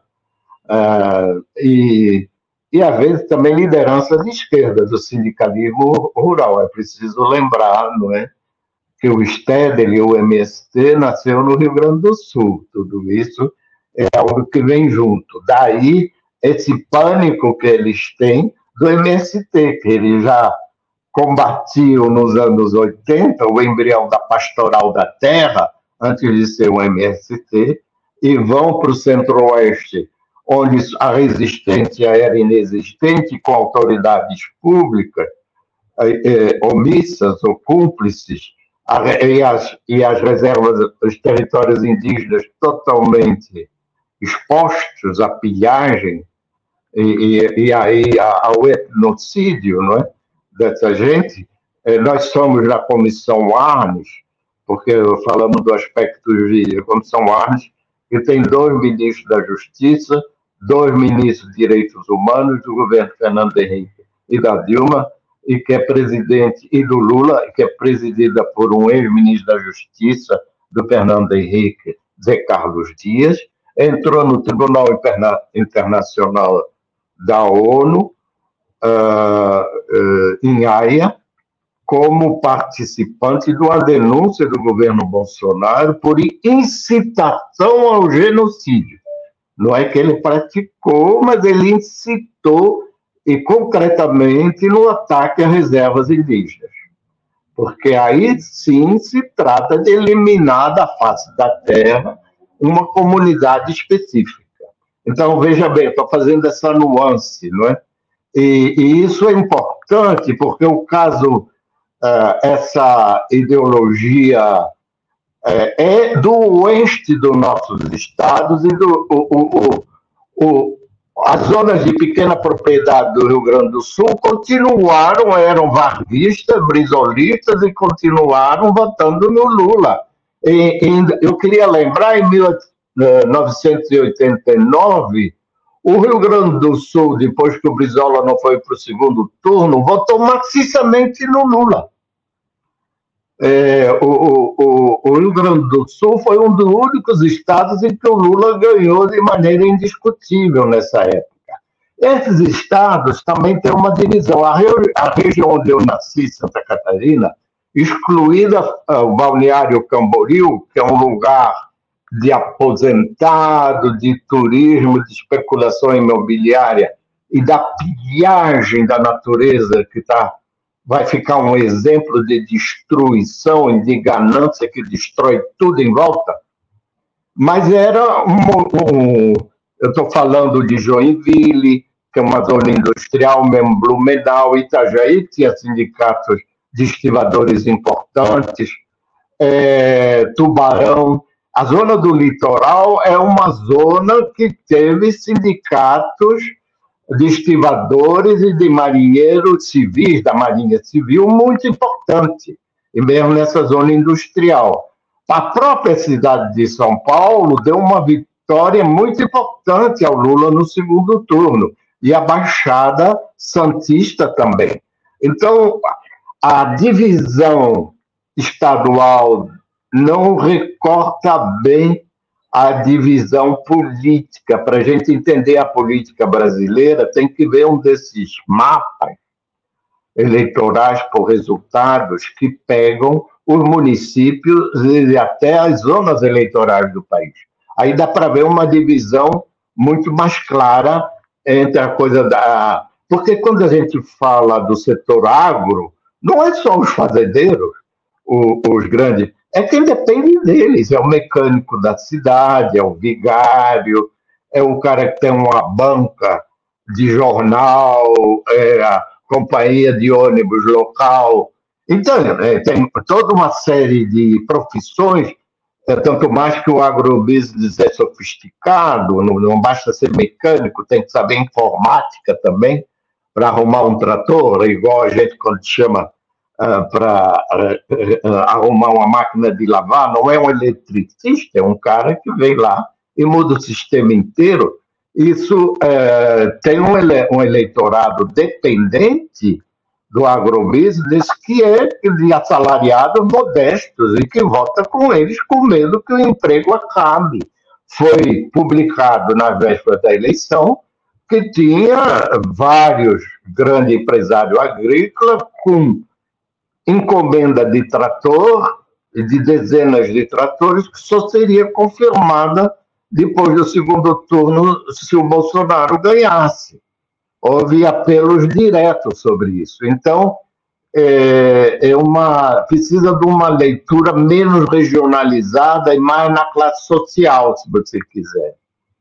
e às vezes também lideranças de esquerda, do sindicalismo rural. É preciso lembrar, não é, que o STEDEL e o MST nasceu no Rio Grande do Sul. Tudo isso é algo que vem junto. Daí esse pânico que eles têm do MST, que eles já combatiam nos anos 80, o embrião da Pastoral da Terra, antes de ser o MST, e vão para o Centro-Oeste, onde a resistência era inexistente, com autoridades públicas omissas ou cúmplices, e as reservas, os territórios indígenas totalmente expostos à pilhagem e ao etnocídio, não é, dessa gente. Nós somos da Comissão Arnes, porque falamos do aspecto jurídico, a Comissão Arnes, que tem 2 ministros da Justiça, 2 ministros de Direitos Humanos do governo Fernando Henrique e da Dilma, e que é presidente, e do Lula, que é presidida por um ex-ministro da Justiça do Fernando Henrique, Zé Carlos Dias, entrou no Tribunal Internacional da ONU, em Haia, como participante de uma denúncia do governo Bolsonaro por incitação ao genocídio. Não é que ele praticou, mas ele incitou, e concretamente no ataque a reservas indígenas. Porque aí sim se trata de eliminar da face da terra uma comunidade específica. Então, veja bem, estou fazendo essa nuance, não é? E isso é importante, porque o caso, essa ideologia é do oeste dos nossos estados, e as zonas de pequena propriedade do Rio Grande do Sul continuaram, eram varguistas, brizolistas, e continuaram votando no Lula. Eu queria lembrar, em 1989, o Rio Grande do Sul, depois que o Brizola não foi para o segundo turno, votou maciçamente no Lula. O Rio Grande do Sul foi um dos únicos estados em que o Lula ganhou de maneira indiscutível nessa época. Esses estados também têm uma divisão. A região onde eu nasci, Santa Catarina, excluída o Balneário Camboriú, que é um lugar de aposentado, de turismo, de especulação imobiliária e da pilhagem da natureza, que vai ficar um exemplo de destruição e de ganância que destrói tudo em volta. Mas era eu estou falando de Joinville, que é uma zona industrial, mesmo Blumenau, Itajaí, tinha sindicatos de estivadores importantes, Tubarão. A zona do litoral é uma zona que teve sindicatos de estivadores e de marinheiros civis, da Marinha Civil, muito importante, e mesmo nessa zona industrial. A própria cidade de São Paulo deu uma vitória muito importante ao Lula no segundo turno, e a Baixada Santista também. Então, a divisão estadual não recorta bem a divisão política. Para a gente entender a política brasileira, tem que ver um desses mapas eleitorais por resultados que pegam os municípios e até as zonas eleitorais do país. Aí dá para ver uma divisão muito mais clara entre a coisa da... Porque quando a gente fala do setor agro, não é só os fazendeiros, os grandes, é quem depende deles, é o mecânico da cidade, é o vigário, é o cara que tem uma banca de jornal, é a companhia de ônibus local. Então, tem toda uma série de profissões, tanto mais que o agrobusiness é sofisticado, não basta ser mecânico, tem que saber informática também, para arrumar um trator, igual a gente quando chama para arrumar uma máquina de lavar, não é um eletricista, é um cara que vem lá e muda o sistema inteiro. Isso tem um eleitorado dependente do agrobusiness, que é de assalariados modestos e que vota com eles com medo que o emprego acabe. Foi publicado na véspera da eleição que tinha vários grandes empresários agrícolas com encomenda de trator, de dezenas de tratores, que só seria confirmada depois do segundo turno se o Bolsonaro ganhasse. Houve apelos diretos sobre isso. Então, precisa de uma leitura menos regionalizada e mais na classe social, se você quiser.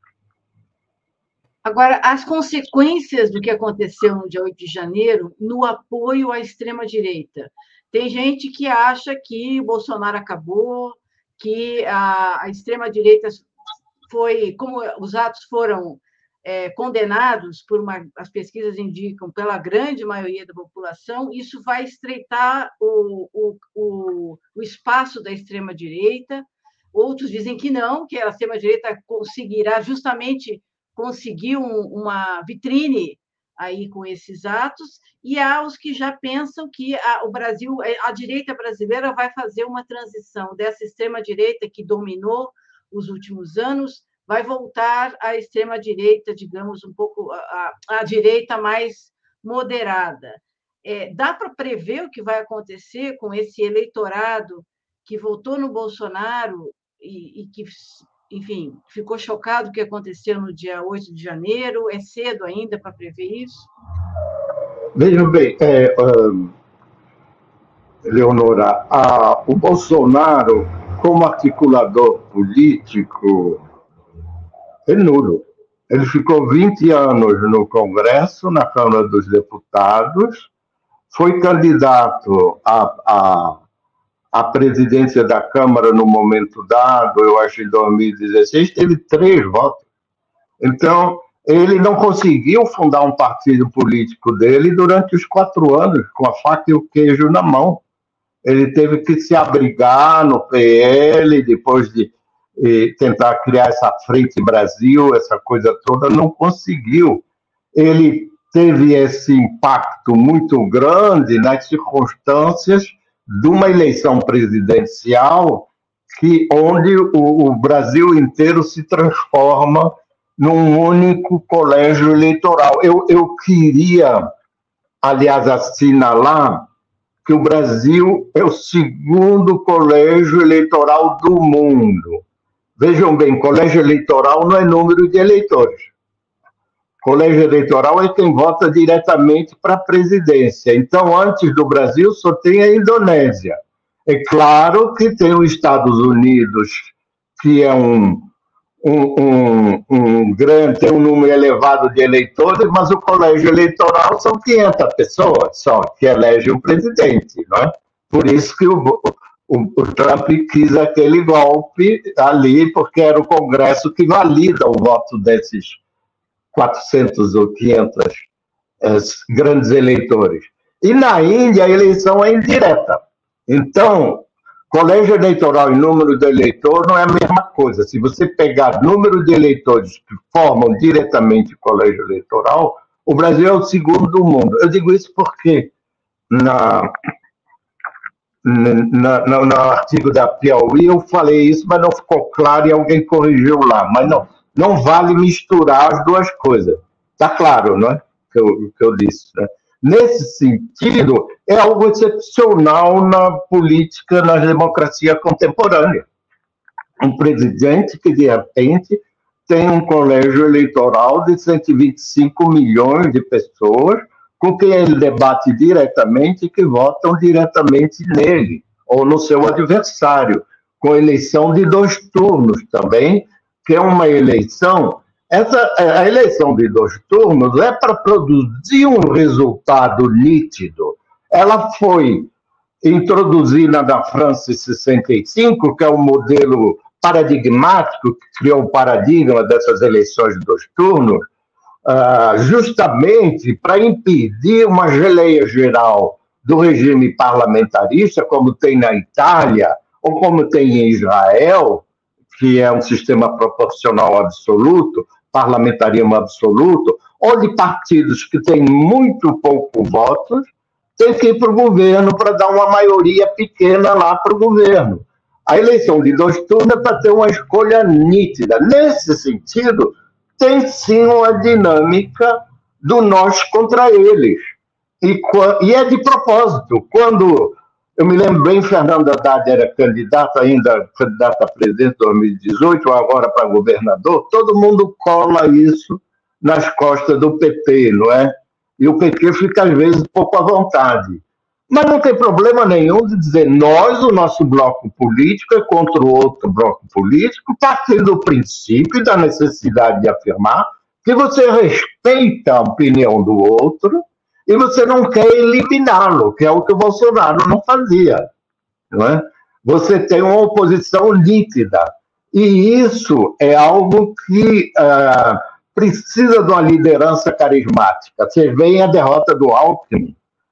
Agora, as consequências do que aconteceu no dia 8 de janeiro no apoio à extrema-direita. Tem gente que acha que o Bolsonaro acabou, que a extrema-direita foi, como os atos foram condenados as pesquisas indicam, pela grande maioria da população, isso vai estreitar o espaço da extrema-direita. Outros dizem que não, que a extrema-direita conseguirá justamente conseguir uma vitrine aí com esses atos, e há os que já pensam que a direita brasileira vai fazer uma transição dessa extrema-direita que dominou os últimos anos, vai voltar à extrema-direita, digamos, um pouco à direita mais moderada. Dá para prever o que vai acontecer com esse eleitorado que votou no Bolsonaro e que, enfim, ficou chocado com o que aconteceu no dia 8 de janeiro? É cedo ainda para prever isso? Vejam bem, Leonora, o Bolsonaro, como articulador político, é nulo. Ele ficou 20 anos no Congresso, na Câmara dos Deputados, foi candidato à presidência da Câmara no momento dado, eu acho em 2016, teve 3 votos. Então, ele não conseguiu fundar um partido político dele durante os 4 anos, com a faca e o queijo na mão. Ele teve que se abrigar no PL, depois de tentar criar essa Frente Brasil, essa coisa toda, não conseguiu. Ele teve esse impacto muito grande nas circunstâncias de uma eleição presidencial onde o Brasil inteiro se transforma num único colégio eleitoral. Eu queria, aliás, assinalar que o Brasil é o segundo colégio eleitoral do mundo. Vejam bem, colégio eleitoral não é número de eleitores. Colégio eleitoral é quem vota diretamente para a presidência. Então, antes do Brasil, só tem a Indonésia. É claro que tem os Estados Unidos, que é um tem um número elevado de eleitores, mas o colégio eleitoral são 500 pessoas só que elegem o presidente, não é? Por isso que o Trump quis aquele golpe ali, porque era o Congresso que valida o voto desses 400 ou 500 grandes eleitores. E na Índia a eleição é indireta. Então, colégio eleitoral e número de eleitor não é a mesma coisa. Se você pegar número de eleitores que formam diretamente o colégio eleitoral, o Brasil é o segundo do mundo. Eu digo isso porque no artigo da Piauí eu falei isso, mas não ficou claro e alguém corrigiu lá. Mas não vale misturar as duas coisas. Está claro, não é? Que eu disse, né? Nesse sentido, é algo excepcional na política, na democracia contemporânea. Um presidente que, de repente, tem um colégio eleitoral de 125 milhões de pessoas com quem ele debate diretamente e que votam diretamente nele, ou no seu adversário, com eleição de 2 turnos também, que é uma eleição... A eleição de 2 turnos é para produzir um resultado nítido. Ela foi introduzida na França em 65, que é um modelo paradigmático, que criou o paradigma dessas eleições de 2 turnos, justamente para impedir uma geleia geral do regime parlamentarista, como tem na Itália, ou como tem em Israel, que é um sistema proporcional absoluto, parlamentarismo absoluto, onde partidos que têm muito pouco votos têm que ir para o governo para dar uma maioria pequena lá para o governo. A eleição de 2 turnos é para ter uma escolha nítida. Nesse sentido, tem sim uma dinâmica do nós contra eles. E é de propósito. Quando, eu me lembro bem, Fernando Haddad era candidato a presidente em 2018, agora para governador, todo mundo cola isso nas costas do PT, não é? E o PT fica, às vezes, pouco à vontade. Mas não tem problema nenhum de dizer nós, o nosso bloco político, é contra o outro bloco político, partindo do princípio da necessidade de afirmar que você respeita a opinião do outro e você não quer eliminá-lo, que é o que o Bolsonaro não fazia. Não é? Você tem uma oposição nítida. E isso é algo que precisa de uma liderança carismática. Você vê a derrota do Alckmin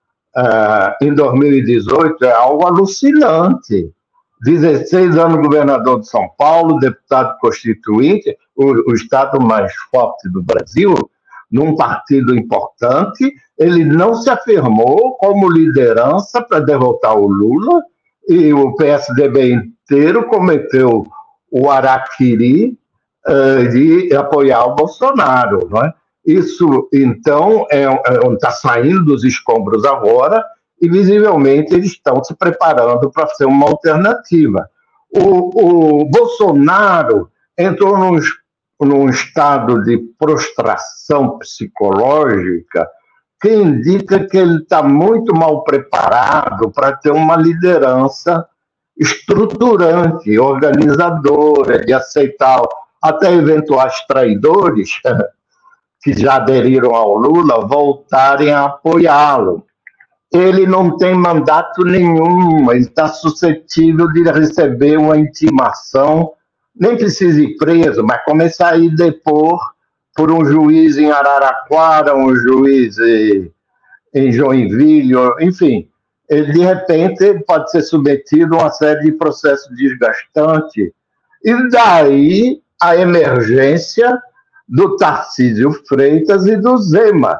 em 2018, é algo alucinante. 16 anos governador de São Paulo, deputado constituinte, o estado mais forte do Brasil, num partido importante, ele não se afirmou como liderança para derrotar o Lula, e o PSDB inteiro cometeu o araquiri de apoiar o Bolsonaro, não é? Isso, então, está saindo dos escombros agora e, visivelmente, eles estão se preparando para ser uma alternativa. O Bolsonaro entrou num estado de prostração psicológica que indica que ele está muito mal preparado para ter uma liderança estruturante, organizadora, de aceitar até eventuais traidores que já aderiram ao Lula, voltarem a apoiá-lo. Ele não tem mandato nenhum, ele está suscetível de receber uma intimação, nem precisa ir preso, mas começar a ir depor por um juiz em Araraquara, um juiz em Joinville, enfim. Ele, de repente, ele pode ser submetido a uma série de processos desgastantes. E daí a emergência do Tarcísio Freitas e do Zema,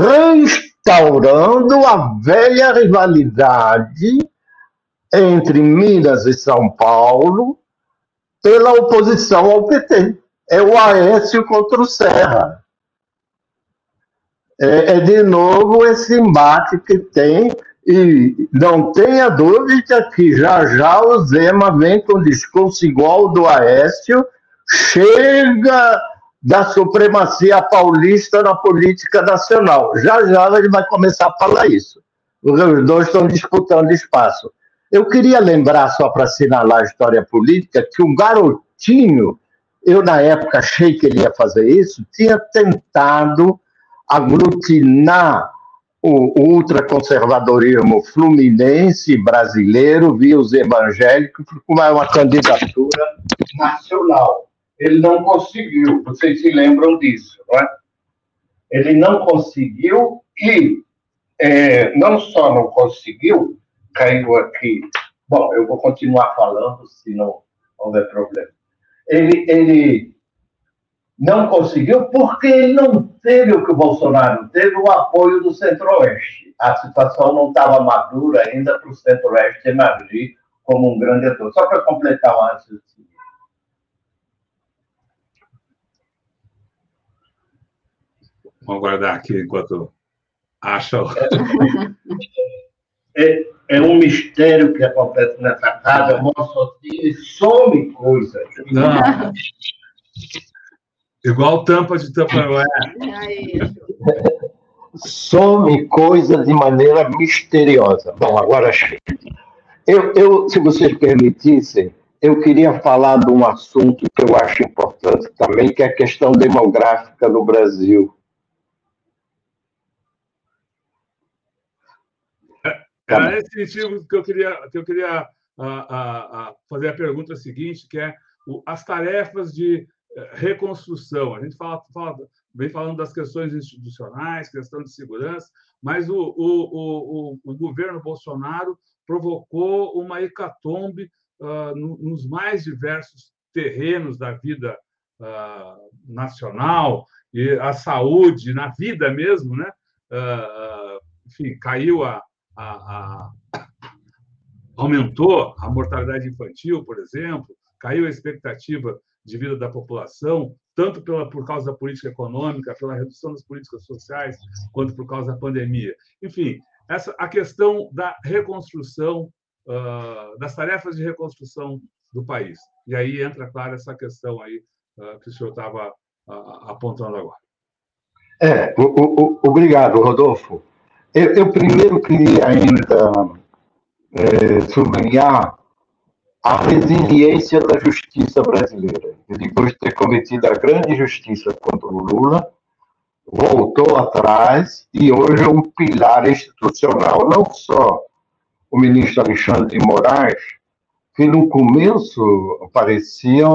restaurando a velha rivalidade entre Minas e São Paulo pela oposição ao PT. É o Aécio contra o Serra. É de novo esse embate que tem, e não tenha dúvida que já o Zema vem com um discurso igual ao do Aécio, chega da supremacia paulista na política nacional. Já ele vai começar a falar isso. Os dois estão disputando espaço. Eu queria lembrar, só para assinalar a história política, que o garotinho eu na época achei que ele ia fazer isso, tinha tentado aglutinar o ultraconservadorismo fluminense brasileiro via os evangélicos como uma candidatura nacional. Ele não conseguiu, vocês se lembram disso, não é? Ele não conseguiu e não só não conseguiu, caiu aqui. Bom, eu vou continuar falando, se não houver problema. Ele não conseguiu porque ele não teve o que o Bolsonaro teve, o apoio do Centro-Oeste. A situação não estava madura ainda para o Centro-Oeste emergir como um grande ator. Só para completar o raciocínio. Vamos guardar aqui enquanto acha. É um mistério que acontece nessa casa, eu moro sozinho e some coisas. Não. Igual tampa de Tupperware. Some coisas de maneira misteriosa. Bom, agora chega. Se vocês permitissem, eu queria falar de um assunto que eu acho importante também, que é a questão demográfica no Brasil. Era nesse sentido que eu queria fazer a pergunta seguinte, que é as tarefas de reconstrução. A gente vem falando das questões institucionais, questão de segurança, mas o governo Bolsonaro provocou uma hecatombe nos mais diversos terrenos da vida nacional, e a saúde, na vida mesmo, né? Enfim, aumentou a mortalidade infantil, por exemplo, caiu a expectativa de vida da população, tanto por causa da política econômica, pela redução das políticas sociais, quanto por causa da pandemia. Enfim, a questão da reconstrução, das tarefas de reconstrução do país. E aí entra, claro, essa questão aí que o senhor estava apontando agora. Obrigado, Rodolfo. Eu primeiro queria ainda sublinhar a resiliência da justiça brasileira. Depois de ter cometido a grande injustiça contra o Lula, voltou atrás e hoje é um pilar institucional. Não só o ministro Alexandre de Moraes, que no começo parecia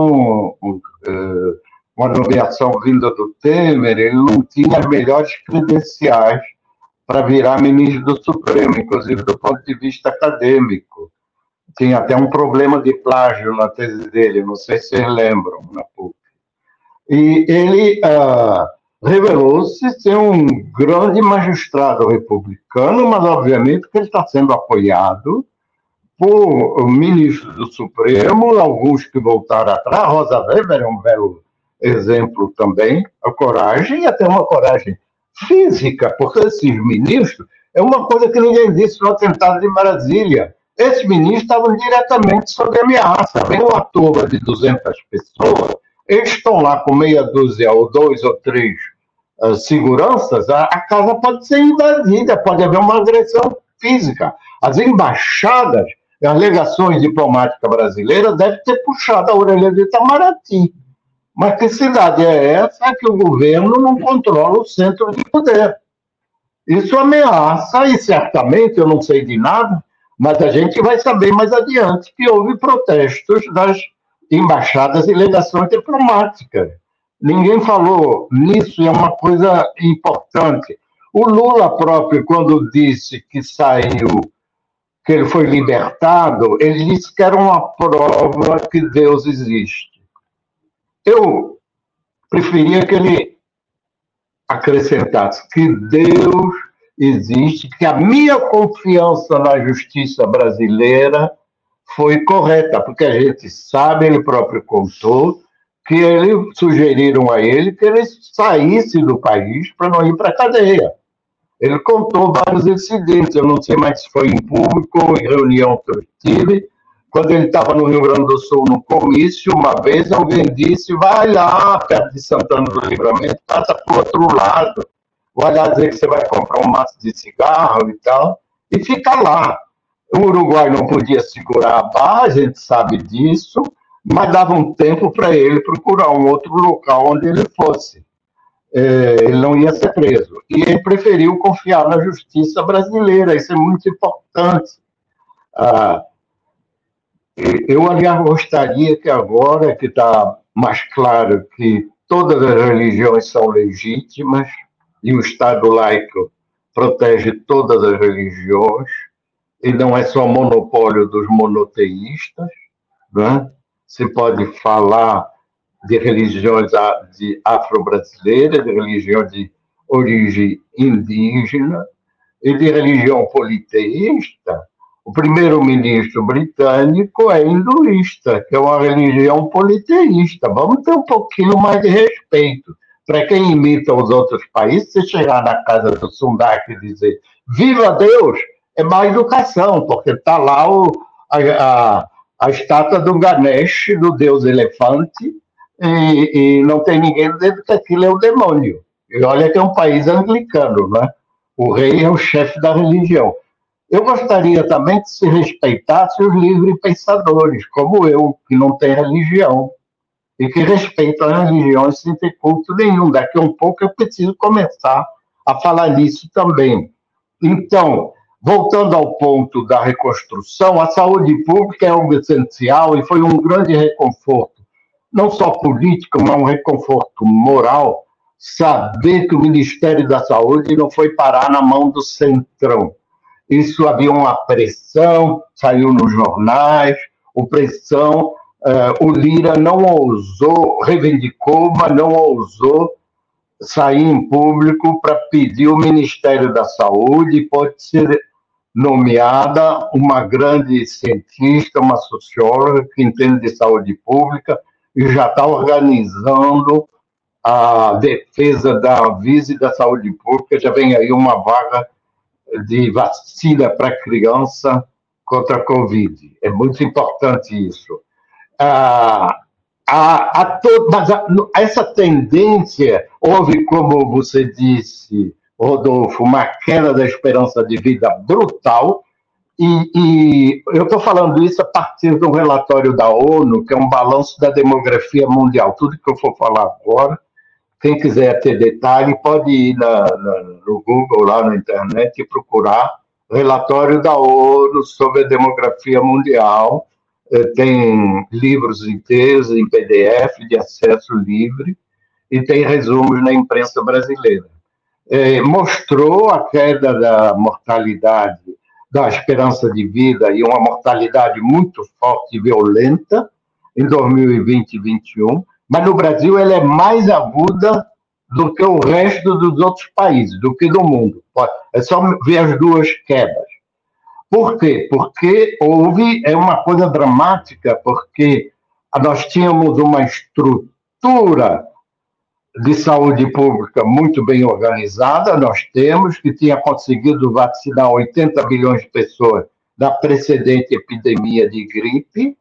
uma nomeação vinda do Temer, ele não tinha as melhores credenciais para virar ministro do Supremo, inclusive do ponto de vista acadêmico. Tinha até um problema de plágio na tese dele, não sei se vocês lembram, na PUC. E ele revelou-se ser um grande magistrado republicano, mas, obviamente, que ele está sendo apoiado por ministros do Supremo, alguns que voltaram atrás. Rosa Weber é um belo exemplo também, a coragem, e até uma coragem física, porque esses ministros, é uma coisa que ninguém disse no atentado de Brasília. Esses ministros estavam diretamente sob ameaça. Vem uma turma de 200 pessoas, eles estão lá com meia dúzia ou 2 ou 3 seguranças, a casa pode ser invadida, pode haver uma agressão física. As embaixadas, as legações diplomáticas brasileiras devem ter puxado a orelha de Itamaraty. Mas que cidade é essa que o governo não controla o centro de poder? Isso ameaça, e certamente, eu não sei de nada, mas a gente vai saber mais adiante que houve protestos das embaixadas e legações diplomáticas. Ninguém falou nisso, é uma coisa importante. O Lula próprio, quando disse que saiu, que ele foi libertado, ele disse que era uma prova que Deus existe. Eu preferia que ele acrescentasse que Deus existe, que a minha confiança na justiça brasileira foi correta, porque a gente sabe, ele próprio contou, que sugeriram a ele que ele saísse do país para não ir para a cadeia. Ele contou vários incidentes, eu não sei mais se foi em público ou em reunião que eu tive. Quando ele estava no Rio Grande do Sul, no comício, uma vez alguém disse, vai lá, perto de Santana do Livramento, passa para o outro lado, vai lá dizer que você vai comprar um maço de cigarro e tal, e fica lá. O Uruguai não podia segurar a barra, a gente sabe disso, mas dava um tempo para ele procurar um outro local onde ele fosse. Ele não ia ser preso. E ele preferiu confiar na justiça brasileira, isso é muito importante. Eu, aliás, gostaria que agora, que está mais claro que todas as religiões são legítimas e o Estado laico protege todas as religiões, e não é só monopólio dos monoteístas, né? Se pode falar de religiões de afro-brasileiras, de religião de origem indígena e de religião politeísta. O primeiro-ministro britânico é hinduísta, que é uma religião politeísta. Vamos ter um pouquinho mais de respeito. Para quem imita os outros países, se chegar na casa do Sundak e dizer viva Deus, é má educação, porque está lá a estátua do Ganesh, do deus elefante, e não tem ninguém dizendo que aquilo é o demônio. E olha que é um país anglicano, né? O rei é o chefe da religião. Eu gostaria também que se respeitasse os livres pensadores, como eu, que não tem religião, e que respeitam as religiões sem ter culto nenhum. Daqui a um pouco eu preciso começar a falar nisso também. Então, voltando ao ponto da reconstrução, a saúde pública é algo essencial e foi um grande reconforto, não só político, mas um reconforto moral, saber que o Ministério da Saúde não foi parar na mão do Centrão. Isso havia uma pressão, saiu nos jornais, o Lira não ousou, reivindicou, mas não ousou sair em público para pedir o Ministério da Saúde. Pode ser nomeada uma grande cientista, uma socióloga que entende de saúde pública e já está organizando a defesa da Anvisa e da saúde pública. Já vem aí uma vaga de vacina para criança contra a Covid. É muito importante isso. Mas essa tendência, houve, como você disse, Rodolfo, uma queda da esperança de vida brutal, e eu estou falando isso a partir de um relatório da ONU, que é um balanço da demografia mundial. Tudo que eu for falar agora, quem quiser ter detalhe, pode ir no Google, lá na internet, e procurar relatório da ONU sobre a demografia mundial. Tem livros inteiros em PDF, de acesso livre, e tem resumos na imprensa brasileira. Mostrou a queda da mortalidade, da esperança de vida, e uma mortalidade muito forte e violenta em 2020 e 2021, mas no Brasil ela é mais aguda do que o resto dos outros países, do que do mundo. É só ver as duas quedas. Por quê? Porque é uma coisa dramática, porque nós tínhamos uma estrutura de saúde pública muito bem organizada, que tinha conseguido vacinar 80 milhões de pessoas da precedente epidemia de gripe,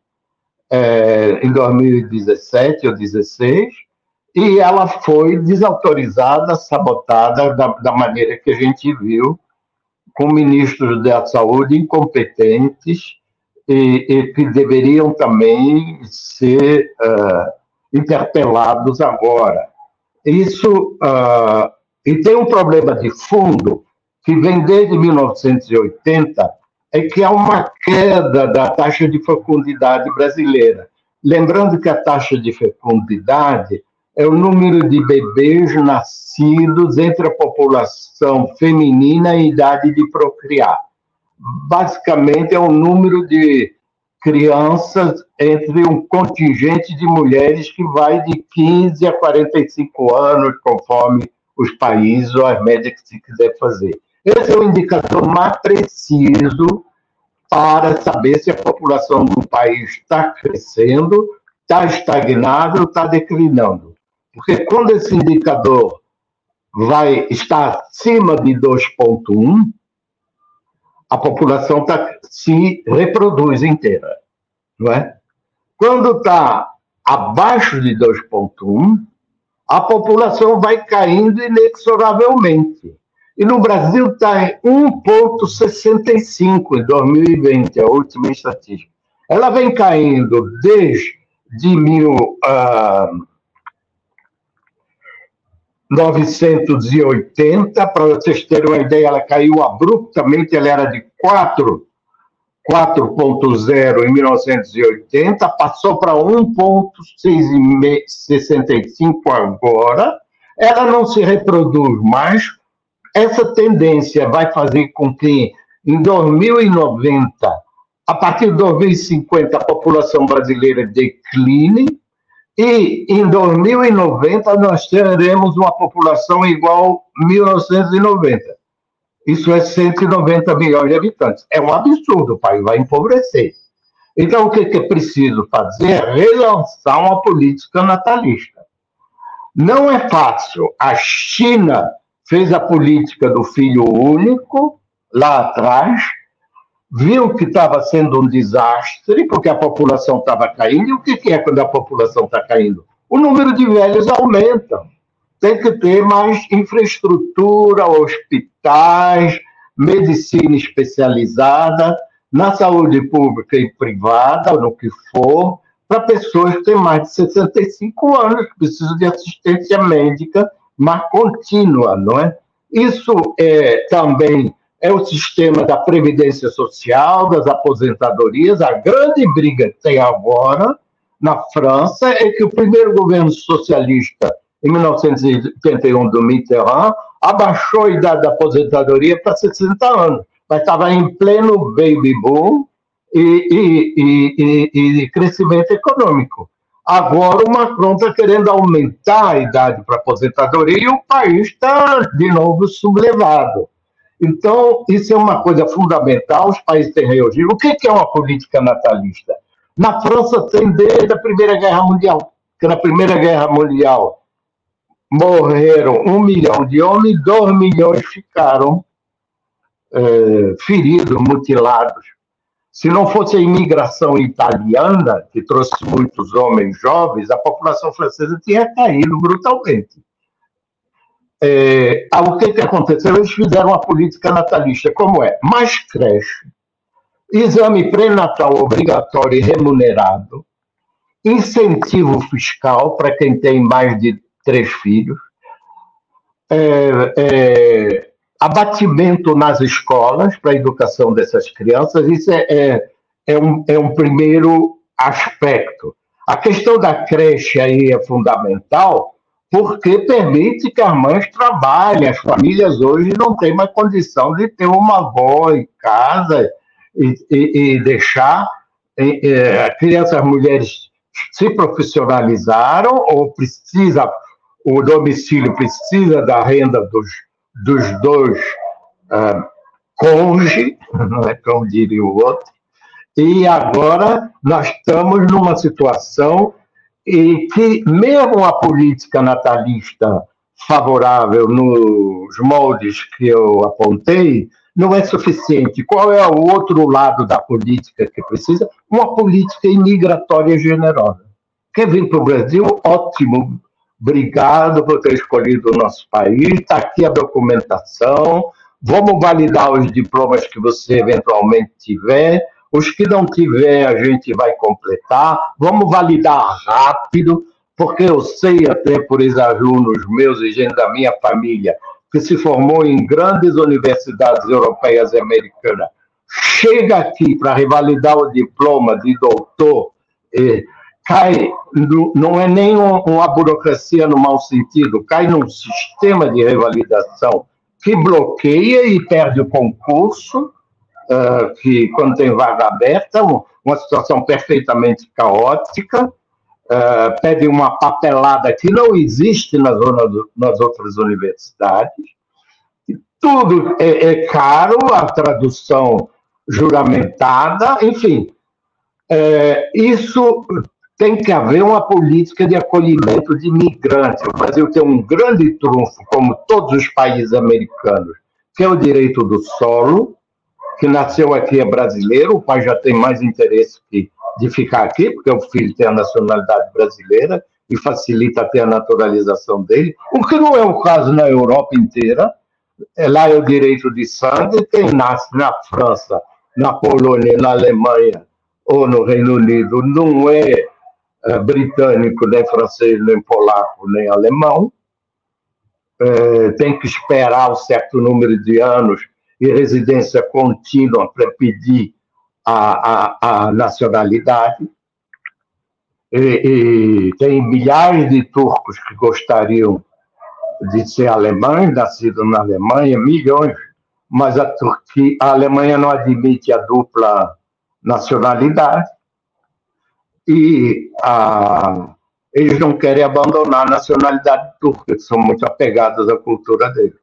em 2017 ou 2016, e ela foi desautorizada, sabotada da maneira que a gente viu, com ministros da saúde incompetentes e que deveriam também ser interpelados agora. Isso, e tem um problema de fundo que vem desde 1980, é que há uma queda da taxa de fecundidade brasileira. Lembrando que a taxa de fecundidade é o número de bebês nascidos entre a população feminina e idade de procriar. Basicamente, é o número de crianças entre um contingente de mulheres que vai de 15 a 45 anos, conforme os países ou as médias que se quiser fazer. Esse é o indicador mais preciso para saber se a população do país está crescendo, está estagnada ou está declinando. Porque quando esse indicador está acima de 2,1, a população se reproduz inteira, não é? Quando está abaixo de 2,1, a população vai caindo inexoravelmente. E no Brasil está em 1,65 em 2020, a última estatística. Ela vem caindo desde de 1980, para vocês terem uma ideia, ela caiu abruptamente, ela era de 4,0 em 1980, passou para 1,65 agora, ela não se reproduz mais. Essa tendência vai fazer com que, em 2090, a partir de 2050, a população brasileira decline, e em 2090 nós teremos uma população igual a 1990. Isso é 190 milhões de habitantes. É um absurdo, o país vai empobrecer. Então, o que é preciso fazer é relançar uma política natalista. Não é fácil. A China fez a política do filho único lá atrás, viu que estava sendo um desastre, porque a população estava caindo. E o que é quando a população está caindo? O número de velhos aumenta. Tem que ter mais infraestrutura, hospitais, medicina especializada, na saúde pública e privada, no que for, para pessoas que têm mais de 65 anos, que precisam de assistência médica mais contínua, não é? Isso também é o sistema da previdência social, das aposentadorias. A grande briga que tem agora na França é que o primeiro governo socialista, em 1981, do Mitterrand, abaixou a idade da aposentadoria para 60 anos, mas estava em pleno baby boom e crescimento econômico. Agora o Macron está querendo aumentar a idade para aposentadoria e o país está, de novo, sublevado. Então, isso é uma coisa fundamental, os países têm reagido. O que é uma política natalista? Na França tem desde a Primeira Guerra Mundial, que na Primeira Guerra Mundial morreram 1 milhão de homens, 2 milhões ficaram feridos, mutilados. Se não fosse a imigração italiana, que trouxe muitos homens jovens, a população francesa tinha caído brutalmente. O que aconteceu? Eles fizeram uma política natalista. Como é? Mais creche, exame pré-natal obrigatório e remunerado, incentivo fiscal para quem tem mais de 3 filhos, abatimento nas escolas para a educação dessas crianças. Isso é um primeiro aspecto. A questão da creche aí é fundamental, porque permite que as mães trabalhem. As famílias hoje não têm mais condição de ter uma avó em casa e deixar crianças, mulheres se profissionalizaram, ou o domicílio precisa da renda dos dois cônjuges, não é como diria o outro, e agora nós estamos numa situação em que mesmo a política natalista favorável nos moldes que eu apontei não é suficiente. Qual é o outro lado da política que precisa? Uma política imigratória generosa. Quer vir para o Brasil? Ótimo. Obrigado por ter escolhido o nosso país. Está aqui a documentação. Vamos validar os diplomas que você eventualmente tiver. Os que não tiver, a gente vai completar. Vamos validar rápido, porque eu sei até por ex-alunos meus e gente da minha família que se formou em grandes universidades europeias e americanas, chega aqui para revalidar o diploma de doutor, cai, não é nem uma burocracia no mau sentido, cai num sistema de revalidação que bloqueia e perde o concurso, que quando tem vaga aberta, uma situação perfeitamente caótica, pede uma papelada que não existe nas outras universidades. Tudo é caro, a tradução juramentada, enfim. Isso tem que haver uma política de acolhimento de imigrantes. O Brasil tem um grande trunfo, como todos os países americanos, que é o direito do solo, que nasceu aqui é brasileiro, o pai já tem mais interesse de ficar aqui, porque o filho tem a nacionalidade brasileira e facilita até a naturalização dele, o que não é o caso na Europa inteira. Lá é o direito de sangue. Quem nasce na França, na Polônia, na Alemanha ou no Reino Unido não é britânico, nem francês, nem polaco, nem alemão. Tem que esperar um certo número de anos e residência contínua para pedir a nacionalidade. E tem milhares de turcos que gostariam de ser alemães, nascidos na Alemanha, milhões, mas a Alemanha não admite a dupla nacionalidade e eles não querem abandonar a nacionalidade turca, são muito apegados à cultura deles.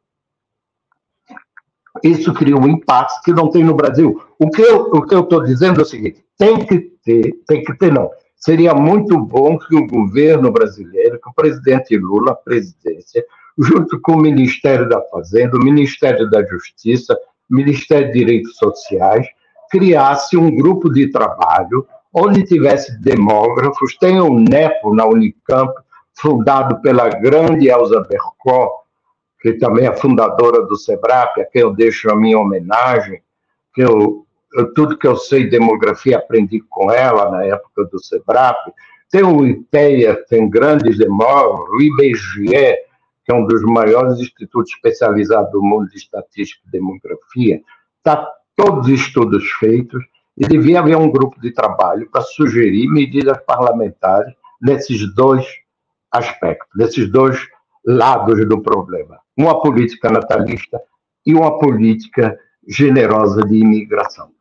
Isso cria um impasse que não tem no Brasil. O que eu estou dizendo é o seguinte, tem que ter não. Seria muito bom que o governo brasileiro, que o presidente Lula, a presidência, junto com o Ministério da Fazenda, o Ministério da Justiça, o Ministério de Direitos Sociais, criasse um grupo de trabalho onde tivesse demógrafos. Tem o NEPO na Unicamp, fundado pela grande Elza Bercó, que também é fundadora do SEBRAP, a quem eu deixo a minha homenagem, que tudo que eu sei de demografia aprendi com ela na época do SEBRAP. Tem o IPEA, tem grandes demógrafos, o IBGE, que é um dos maiores institutos especializados do mundo de estatística e demografia. Está todos os estudos feitos e devia haver um grupo de trabalho para sugerir medidas parlamentares nesses dois aspectos, nesses dois lados do problema. Uma política natalista e uma política generosa de imigração.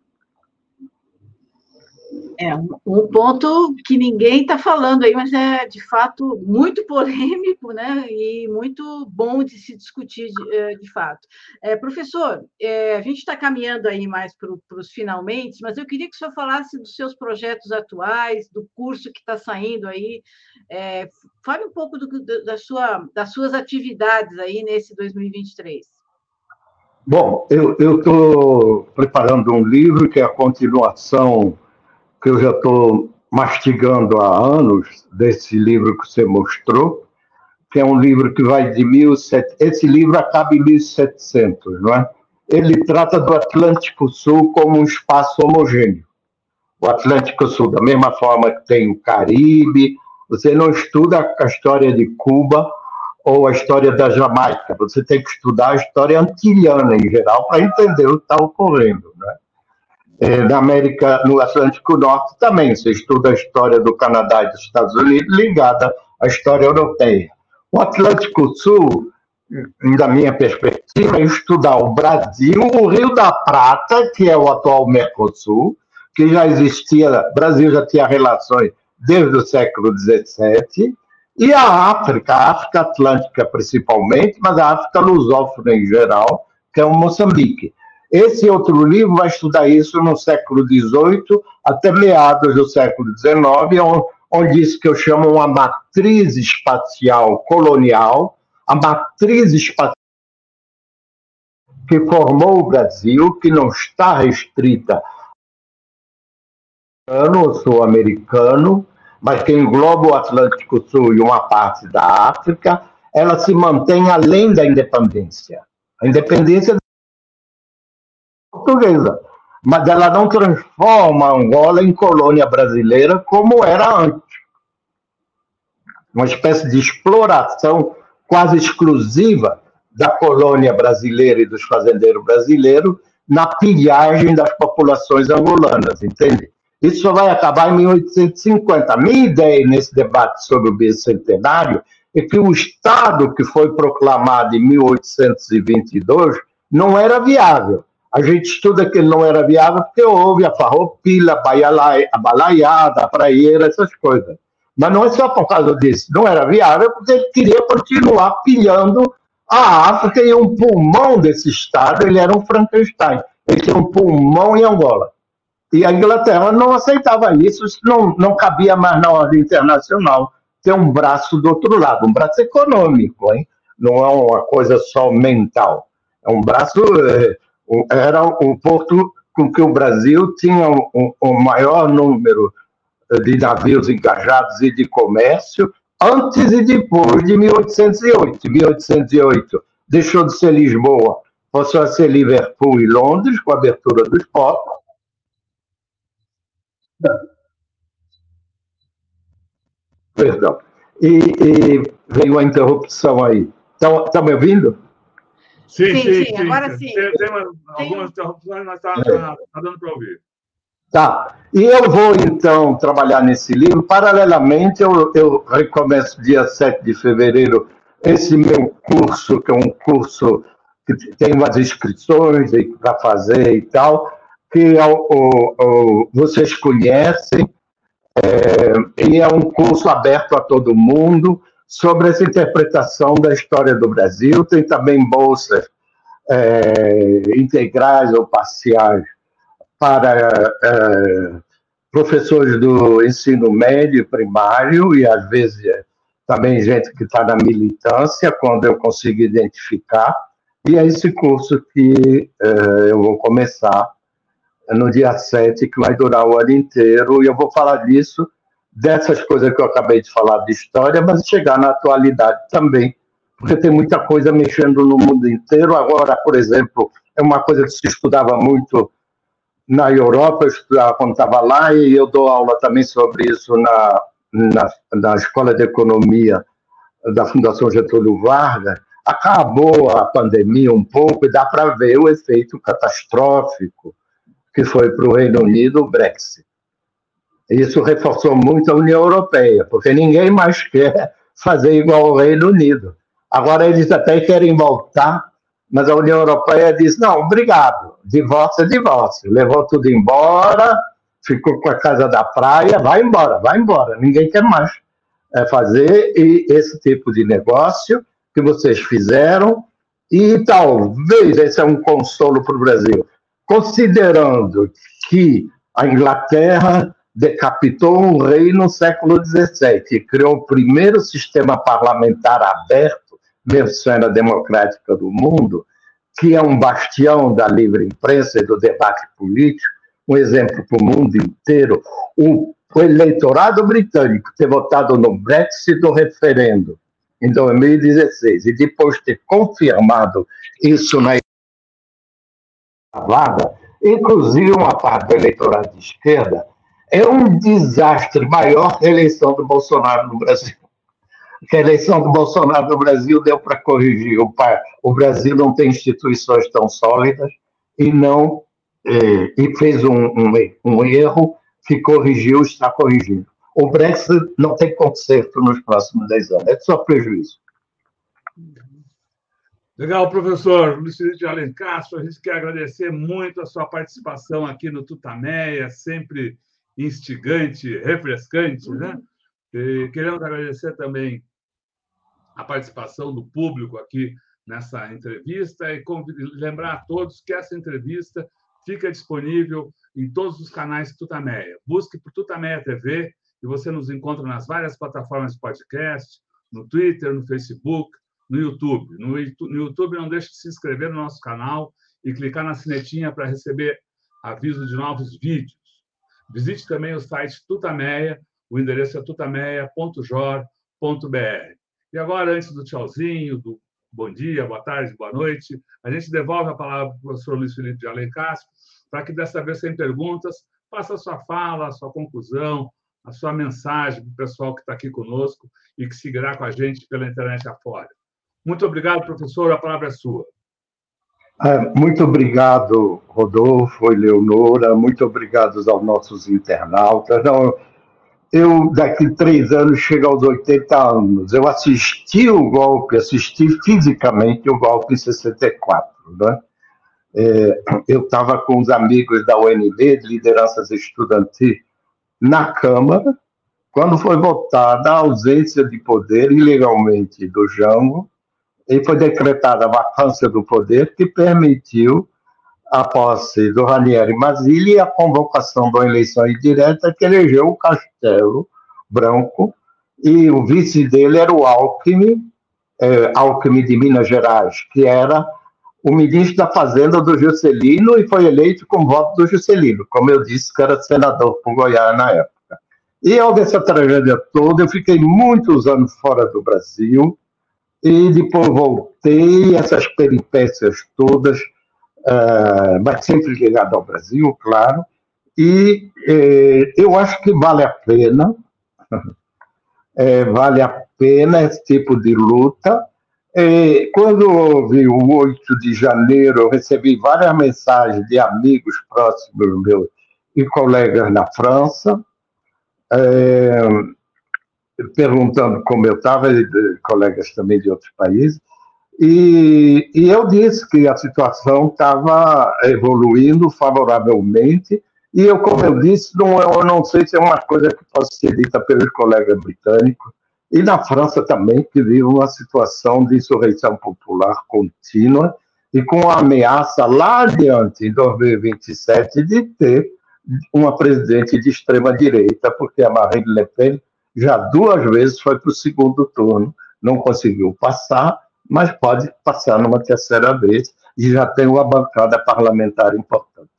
É um ponto que ninguém está falando aí, mas é, de fato, muito polêmico, né? E muito bom de se discutir, de fato. Professor, a gente está caminhando aí mais para os finalmente, mas eu queria que o senhor falasse dos seus projetos atuais, do curso que está saindo aí. Fale um pouco das suas atividades aí nesse 2023. Bom, eu estou preparando um livro que é a continuação que eu já estou mastigando há anos, desse livro que você mostrou, que é um livro que vai de 1700... Esse livro acaba em 1700, não é? Ele trata do Atlântico Sul como um espaço homogêneo. O Atlântico Sul, da mesma forma que tem o Caribe, você não estuda a história de Cuba ou a história da Jamaica, você tem que estudar a história antilhana em geral para entender o que está ocorrendo, né? Na América, no Atlântico Norte também, você estuda a história do Canadá e dos Estados Unidos ligada à história europeia. O Atlântico Sul, da minha perspectiva, é estudar o Brasil, o Rio da Prata, que é o atual Mercosul, que já existia, o Brasil já tinha relações desde o século XVII, e a África Atlântica principalmente, mas a África lusófona em geral, que é o Moçambique. Esse outro livro vai estudar isso no século XVIII até meados do século XIX, onde isso que eu chamo uma matriz espacial colonial, a matriz espacial que formou o Brasil, que não está restrita ao sul-americano, mas que engloba o Atlântico Sul e uma parte da África, ela se mantém além da independência. A independência portuguesa, mas ela não transforma Angola em colônia brasileira como era antes. Uma espécie de exploração quase exclusiva da colônia brasileira e dos fazendeiros brasileiros na pilhagem das populações angolanas, entende? Isso só vai acabar em 1850. A minha ideia nesse debate sobre o bicentenário é que o Estado que foi proclamado em 1822 não era viável. A gente estuda que ele não era viável porque houve a farroupilha, a balaiada, a praieira, essas coisas. Mas não é só por causa disso. Não era viável porque ele queria continuar pilhando a África e um pulmão desse Estado, ele era um Frankenstein. Ele tinha um pulmão em Angola. E a Inglaterra não aceitava isso não cabia mais na ordem internacional. Tem um braço do outro lado, um braço econômico, hein? Não é uma coisa só mental. É um braço... Era um porto com que o Brasil tinha o maior número de navios engajados e de comércio antes e depois de 1808. 1808 deixou de ser Lisboa, passou a ser Liverpool e Londres, com a abertura dos portos. Perdão. E veio a interrupção aí. Está me ouvindo? Sim, agora sim. Tem algumas interrupções, mas está dando para ouvir. Tá. E eu vou, então, trabalhar nesse livro. Paralelamente, eu recomeço dia 7 de fevereiro esse meu curso, que é um curso que tem umas inscrições para fazer e tal, que vocês conhecem, e é um curso aberto a todo mundo sobre essa interpretação da história do Brasil. Tem também bolsas integrais ou parciais para professores do ensino médio e primário, e às vezes também gente que está na militância, quando eu consigo identificar. E é esse curso que eu vou começar no dia 7, que vai durar o ano inteiro, e eu vou falar disso, dessas coisas que eu acabei de falar de história, mas chegar na atualidade também, porque tem muita coisa mexendo no mundo inteiro. Agora, por exemplo, é uma coisa que se estudava muito na Europa, eu estudava quando estava lá, e eu dou aula também sobre isso na Escola de Economia da Fundação Getúlio Vargas. Acabou a pandemia um pouco e dá para ver o efeito catastrófico que foi para o Reino Unido o Brexit. Isso reforçou muito a União Europeia, porque ninguém mais quer fazer igual ao Reino Unido. Agora eles até querem voltar, mas a União Europeia diz, não, obrigado, divórcio é divórcio. Levou tudo embora, ficou com a casa da praia, vai embora. Ninguém quer mais fazer esse tipo de negócio que vocês fizeram, e talvez esse é um consolo para o Brasil, considerando que a Inglaterra decapitou um rei no século XVII e criou o primeiro sistema parlamentar aberto, versão democrática do mundo, que é um bastião da livre imprensa e do debate político, um exemplo para o mundo inteiro. O eleitorado britânico ter votado no Brexit do referendo em 2016 e depois ter confirmado isso na vaga, inclusive uma parte do eleitorado de esquerda, é um desastre maior que a eleição do Bolsonaro no Brasil. Que a eleição do Bolsonaro no Brasil deu para corrigir. O Brasil não tem instituições tão sólidas e fez um erro que corrigiu, está corrigindo. O Brexit não tem conserto nos próximos 10 anos, é só prejuízo. Legal, professor Luiz Felipe de Alencastro. A gente quer agradecer muito a sua participação aqui no Tutameia, sempre instigante, refrescante, né? E queremos agradecer também a participação do público aqui nessa entrevista e lembrar a todos que essa entrevista fica disponível em todos os canais Tutameia. Busque por Tutameia TV e você nos encontra nas várias plataformas de podcast, no Twitter, no Facebook, no YouTube. No YouTube, não deixe de se inscrever no nosso canal e clicar na sinetinha para receber aviso de novos vídeos. Visite também o site Tutameia, o endereço é tutameia.jor.br. E agora, antes do tchauzinho, do bom dia, boa tarde, boa noite, a gente devolve a palavra para o professor Luiz Felipe de Alencastro, para que, dessa vez, sem perguntas, faça a sua fala, a sua conclusão, a sua mensagem para o pessoal que está aqui conosco e que seguirá com a gente pela internet afora. Muito obrigado, professor, a palavra é sua. Muito obrigado, Rodolfo e Leonora, muito obrigado aos nossos internautas. Eu, daqui 3 anos, chego aos 80 anos. Eu assisti o golpe, assisti fisicamente o golpe em 64. Né? Eu estava com os amigos da UNB, de lideranças estudantis, na Câmara, quando foi votada a ausência de poder ilegalmente do Jango, e foi decretada a vacância do poder, que permitiu a posse do Ranieri Mazzilli e a convocação de uma eleição indireta que elegeu o Castelo Branco, e o vice dele era o Alckmin de Minas Gerais, que era o ministro da Fazenda do Juscelino e foi eleito com voto do Juscelino, como eu disse, que era senador por Goiás na época. E houve essa tragédia toda, eu fiquei muitos anos fora do Brasil, e depois voltei, essas peripécias todas, mas sempre ligado ao Brasil, claro, e eu acho que vale a pena vale a pena esse tipo de luta. Quando houve o 8 de janeiro, eu recebi várias mensagens de amigos próximos meus e colegas na França, perguntando como eu estava, colegas também de outros países, e eu disse que a situação estava evoluindo favoravelmente, e eu, como eu disse, eu não sei se é uma coisa que pode ser dita pelos colegas britânicos, e na França também, que vive uma situação de insurreição popular contínua, e com a ameaça lá adiante, em 2027, de ter uma presidente de extrema-direita, porque a Marine Le Pen já 2 vezes foi para o segundo turno, não conseguiu passar, mas pode passar numa terceira vez, e já tem uma bancada parlamentar importante.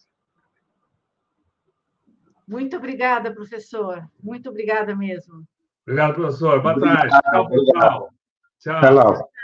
Muito obrigada, professor. Muito obrigada mesmo. Obrigado, professor. Boa tarde. Tchau, pessoal. Tchau. Até lá.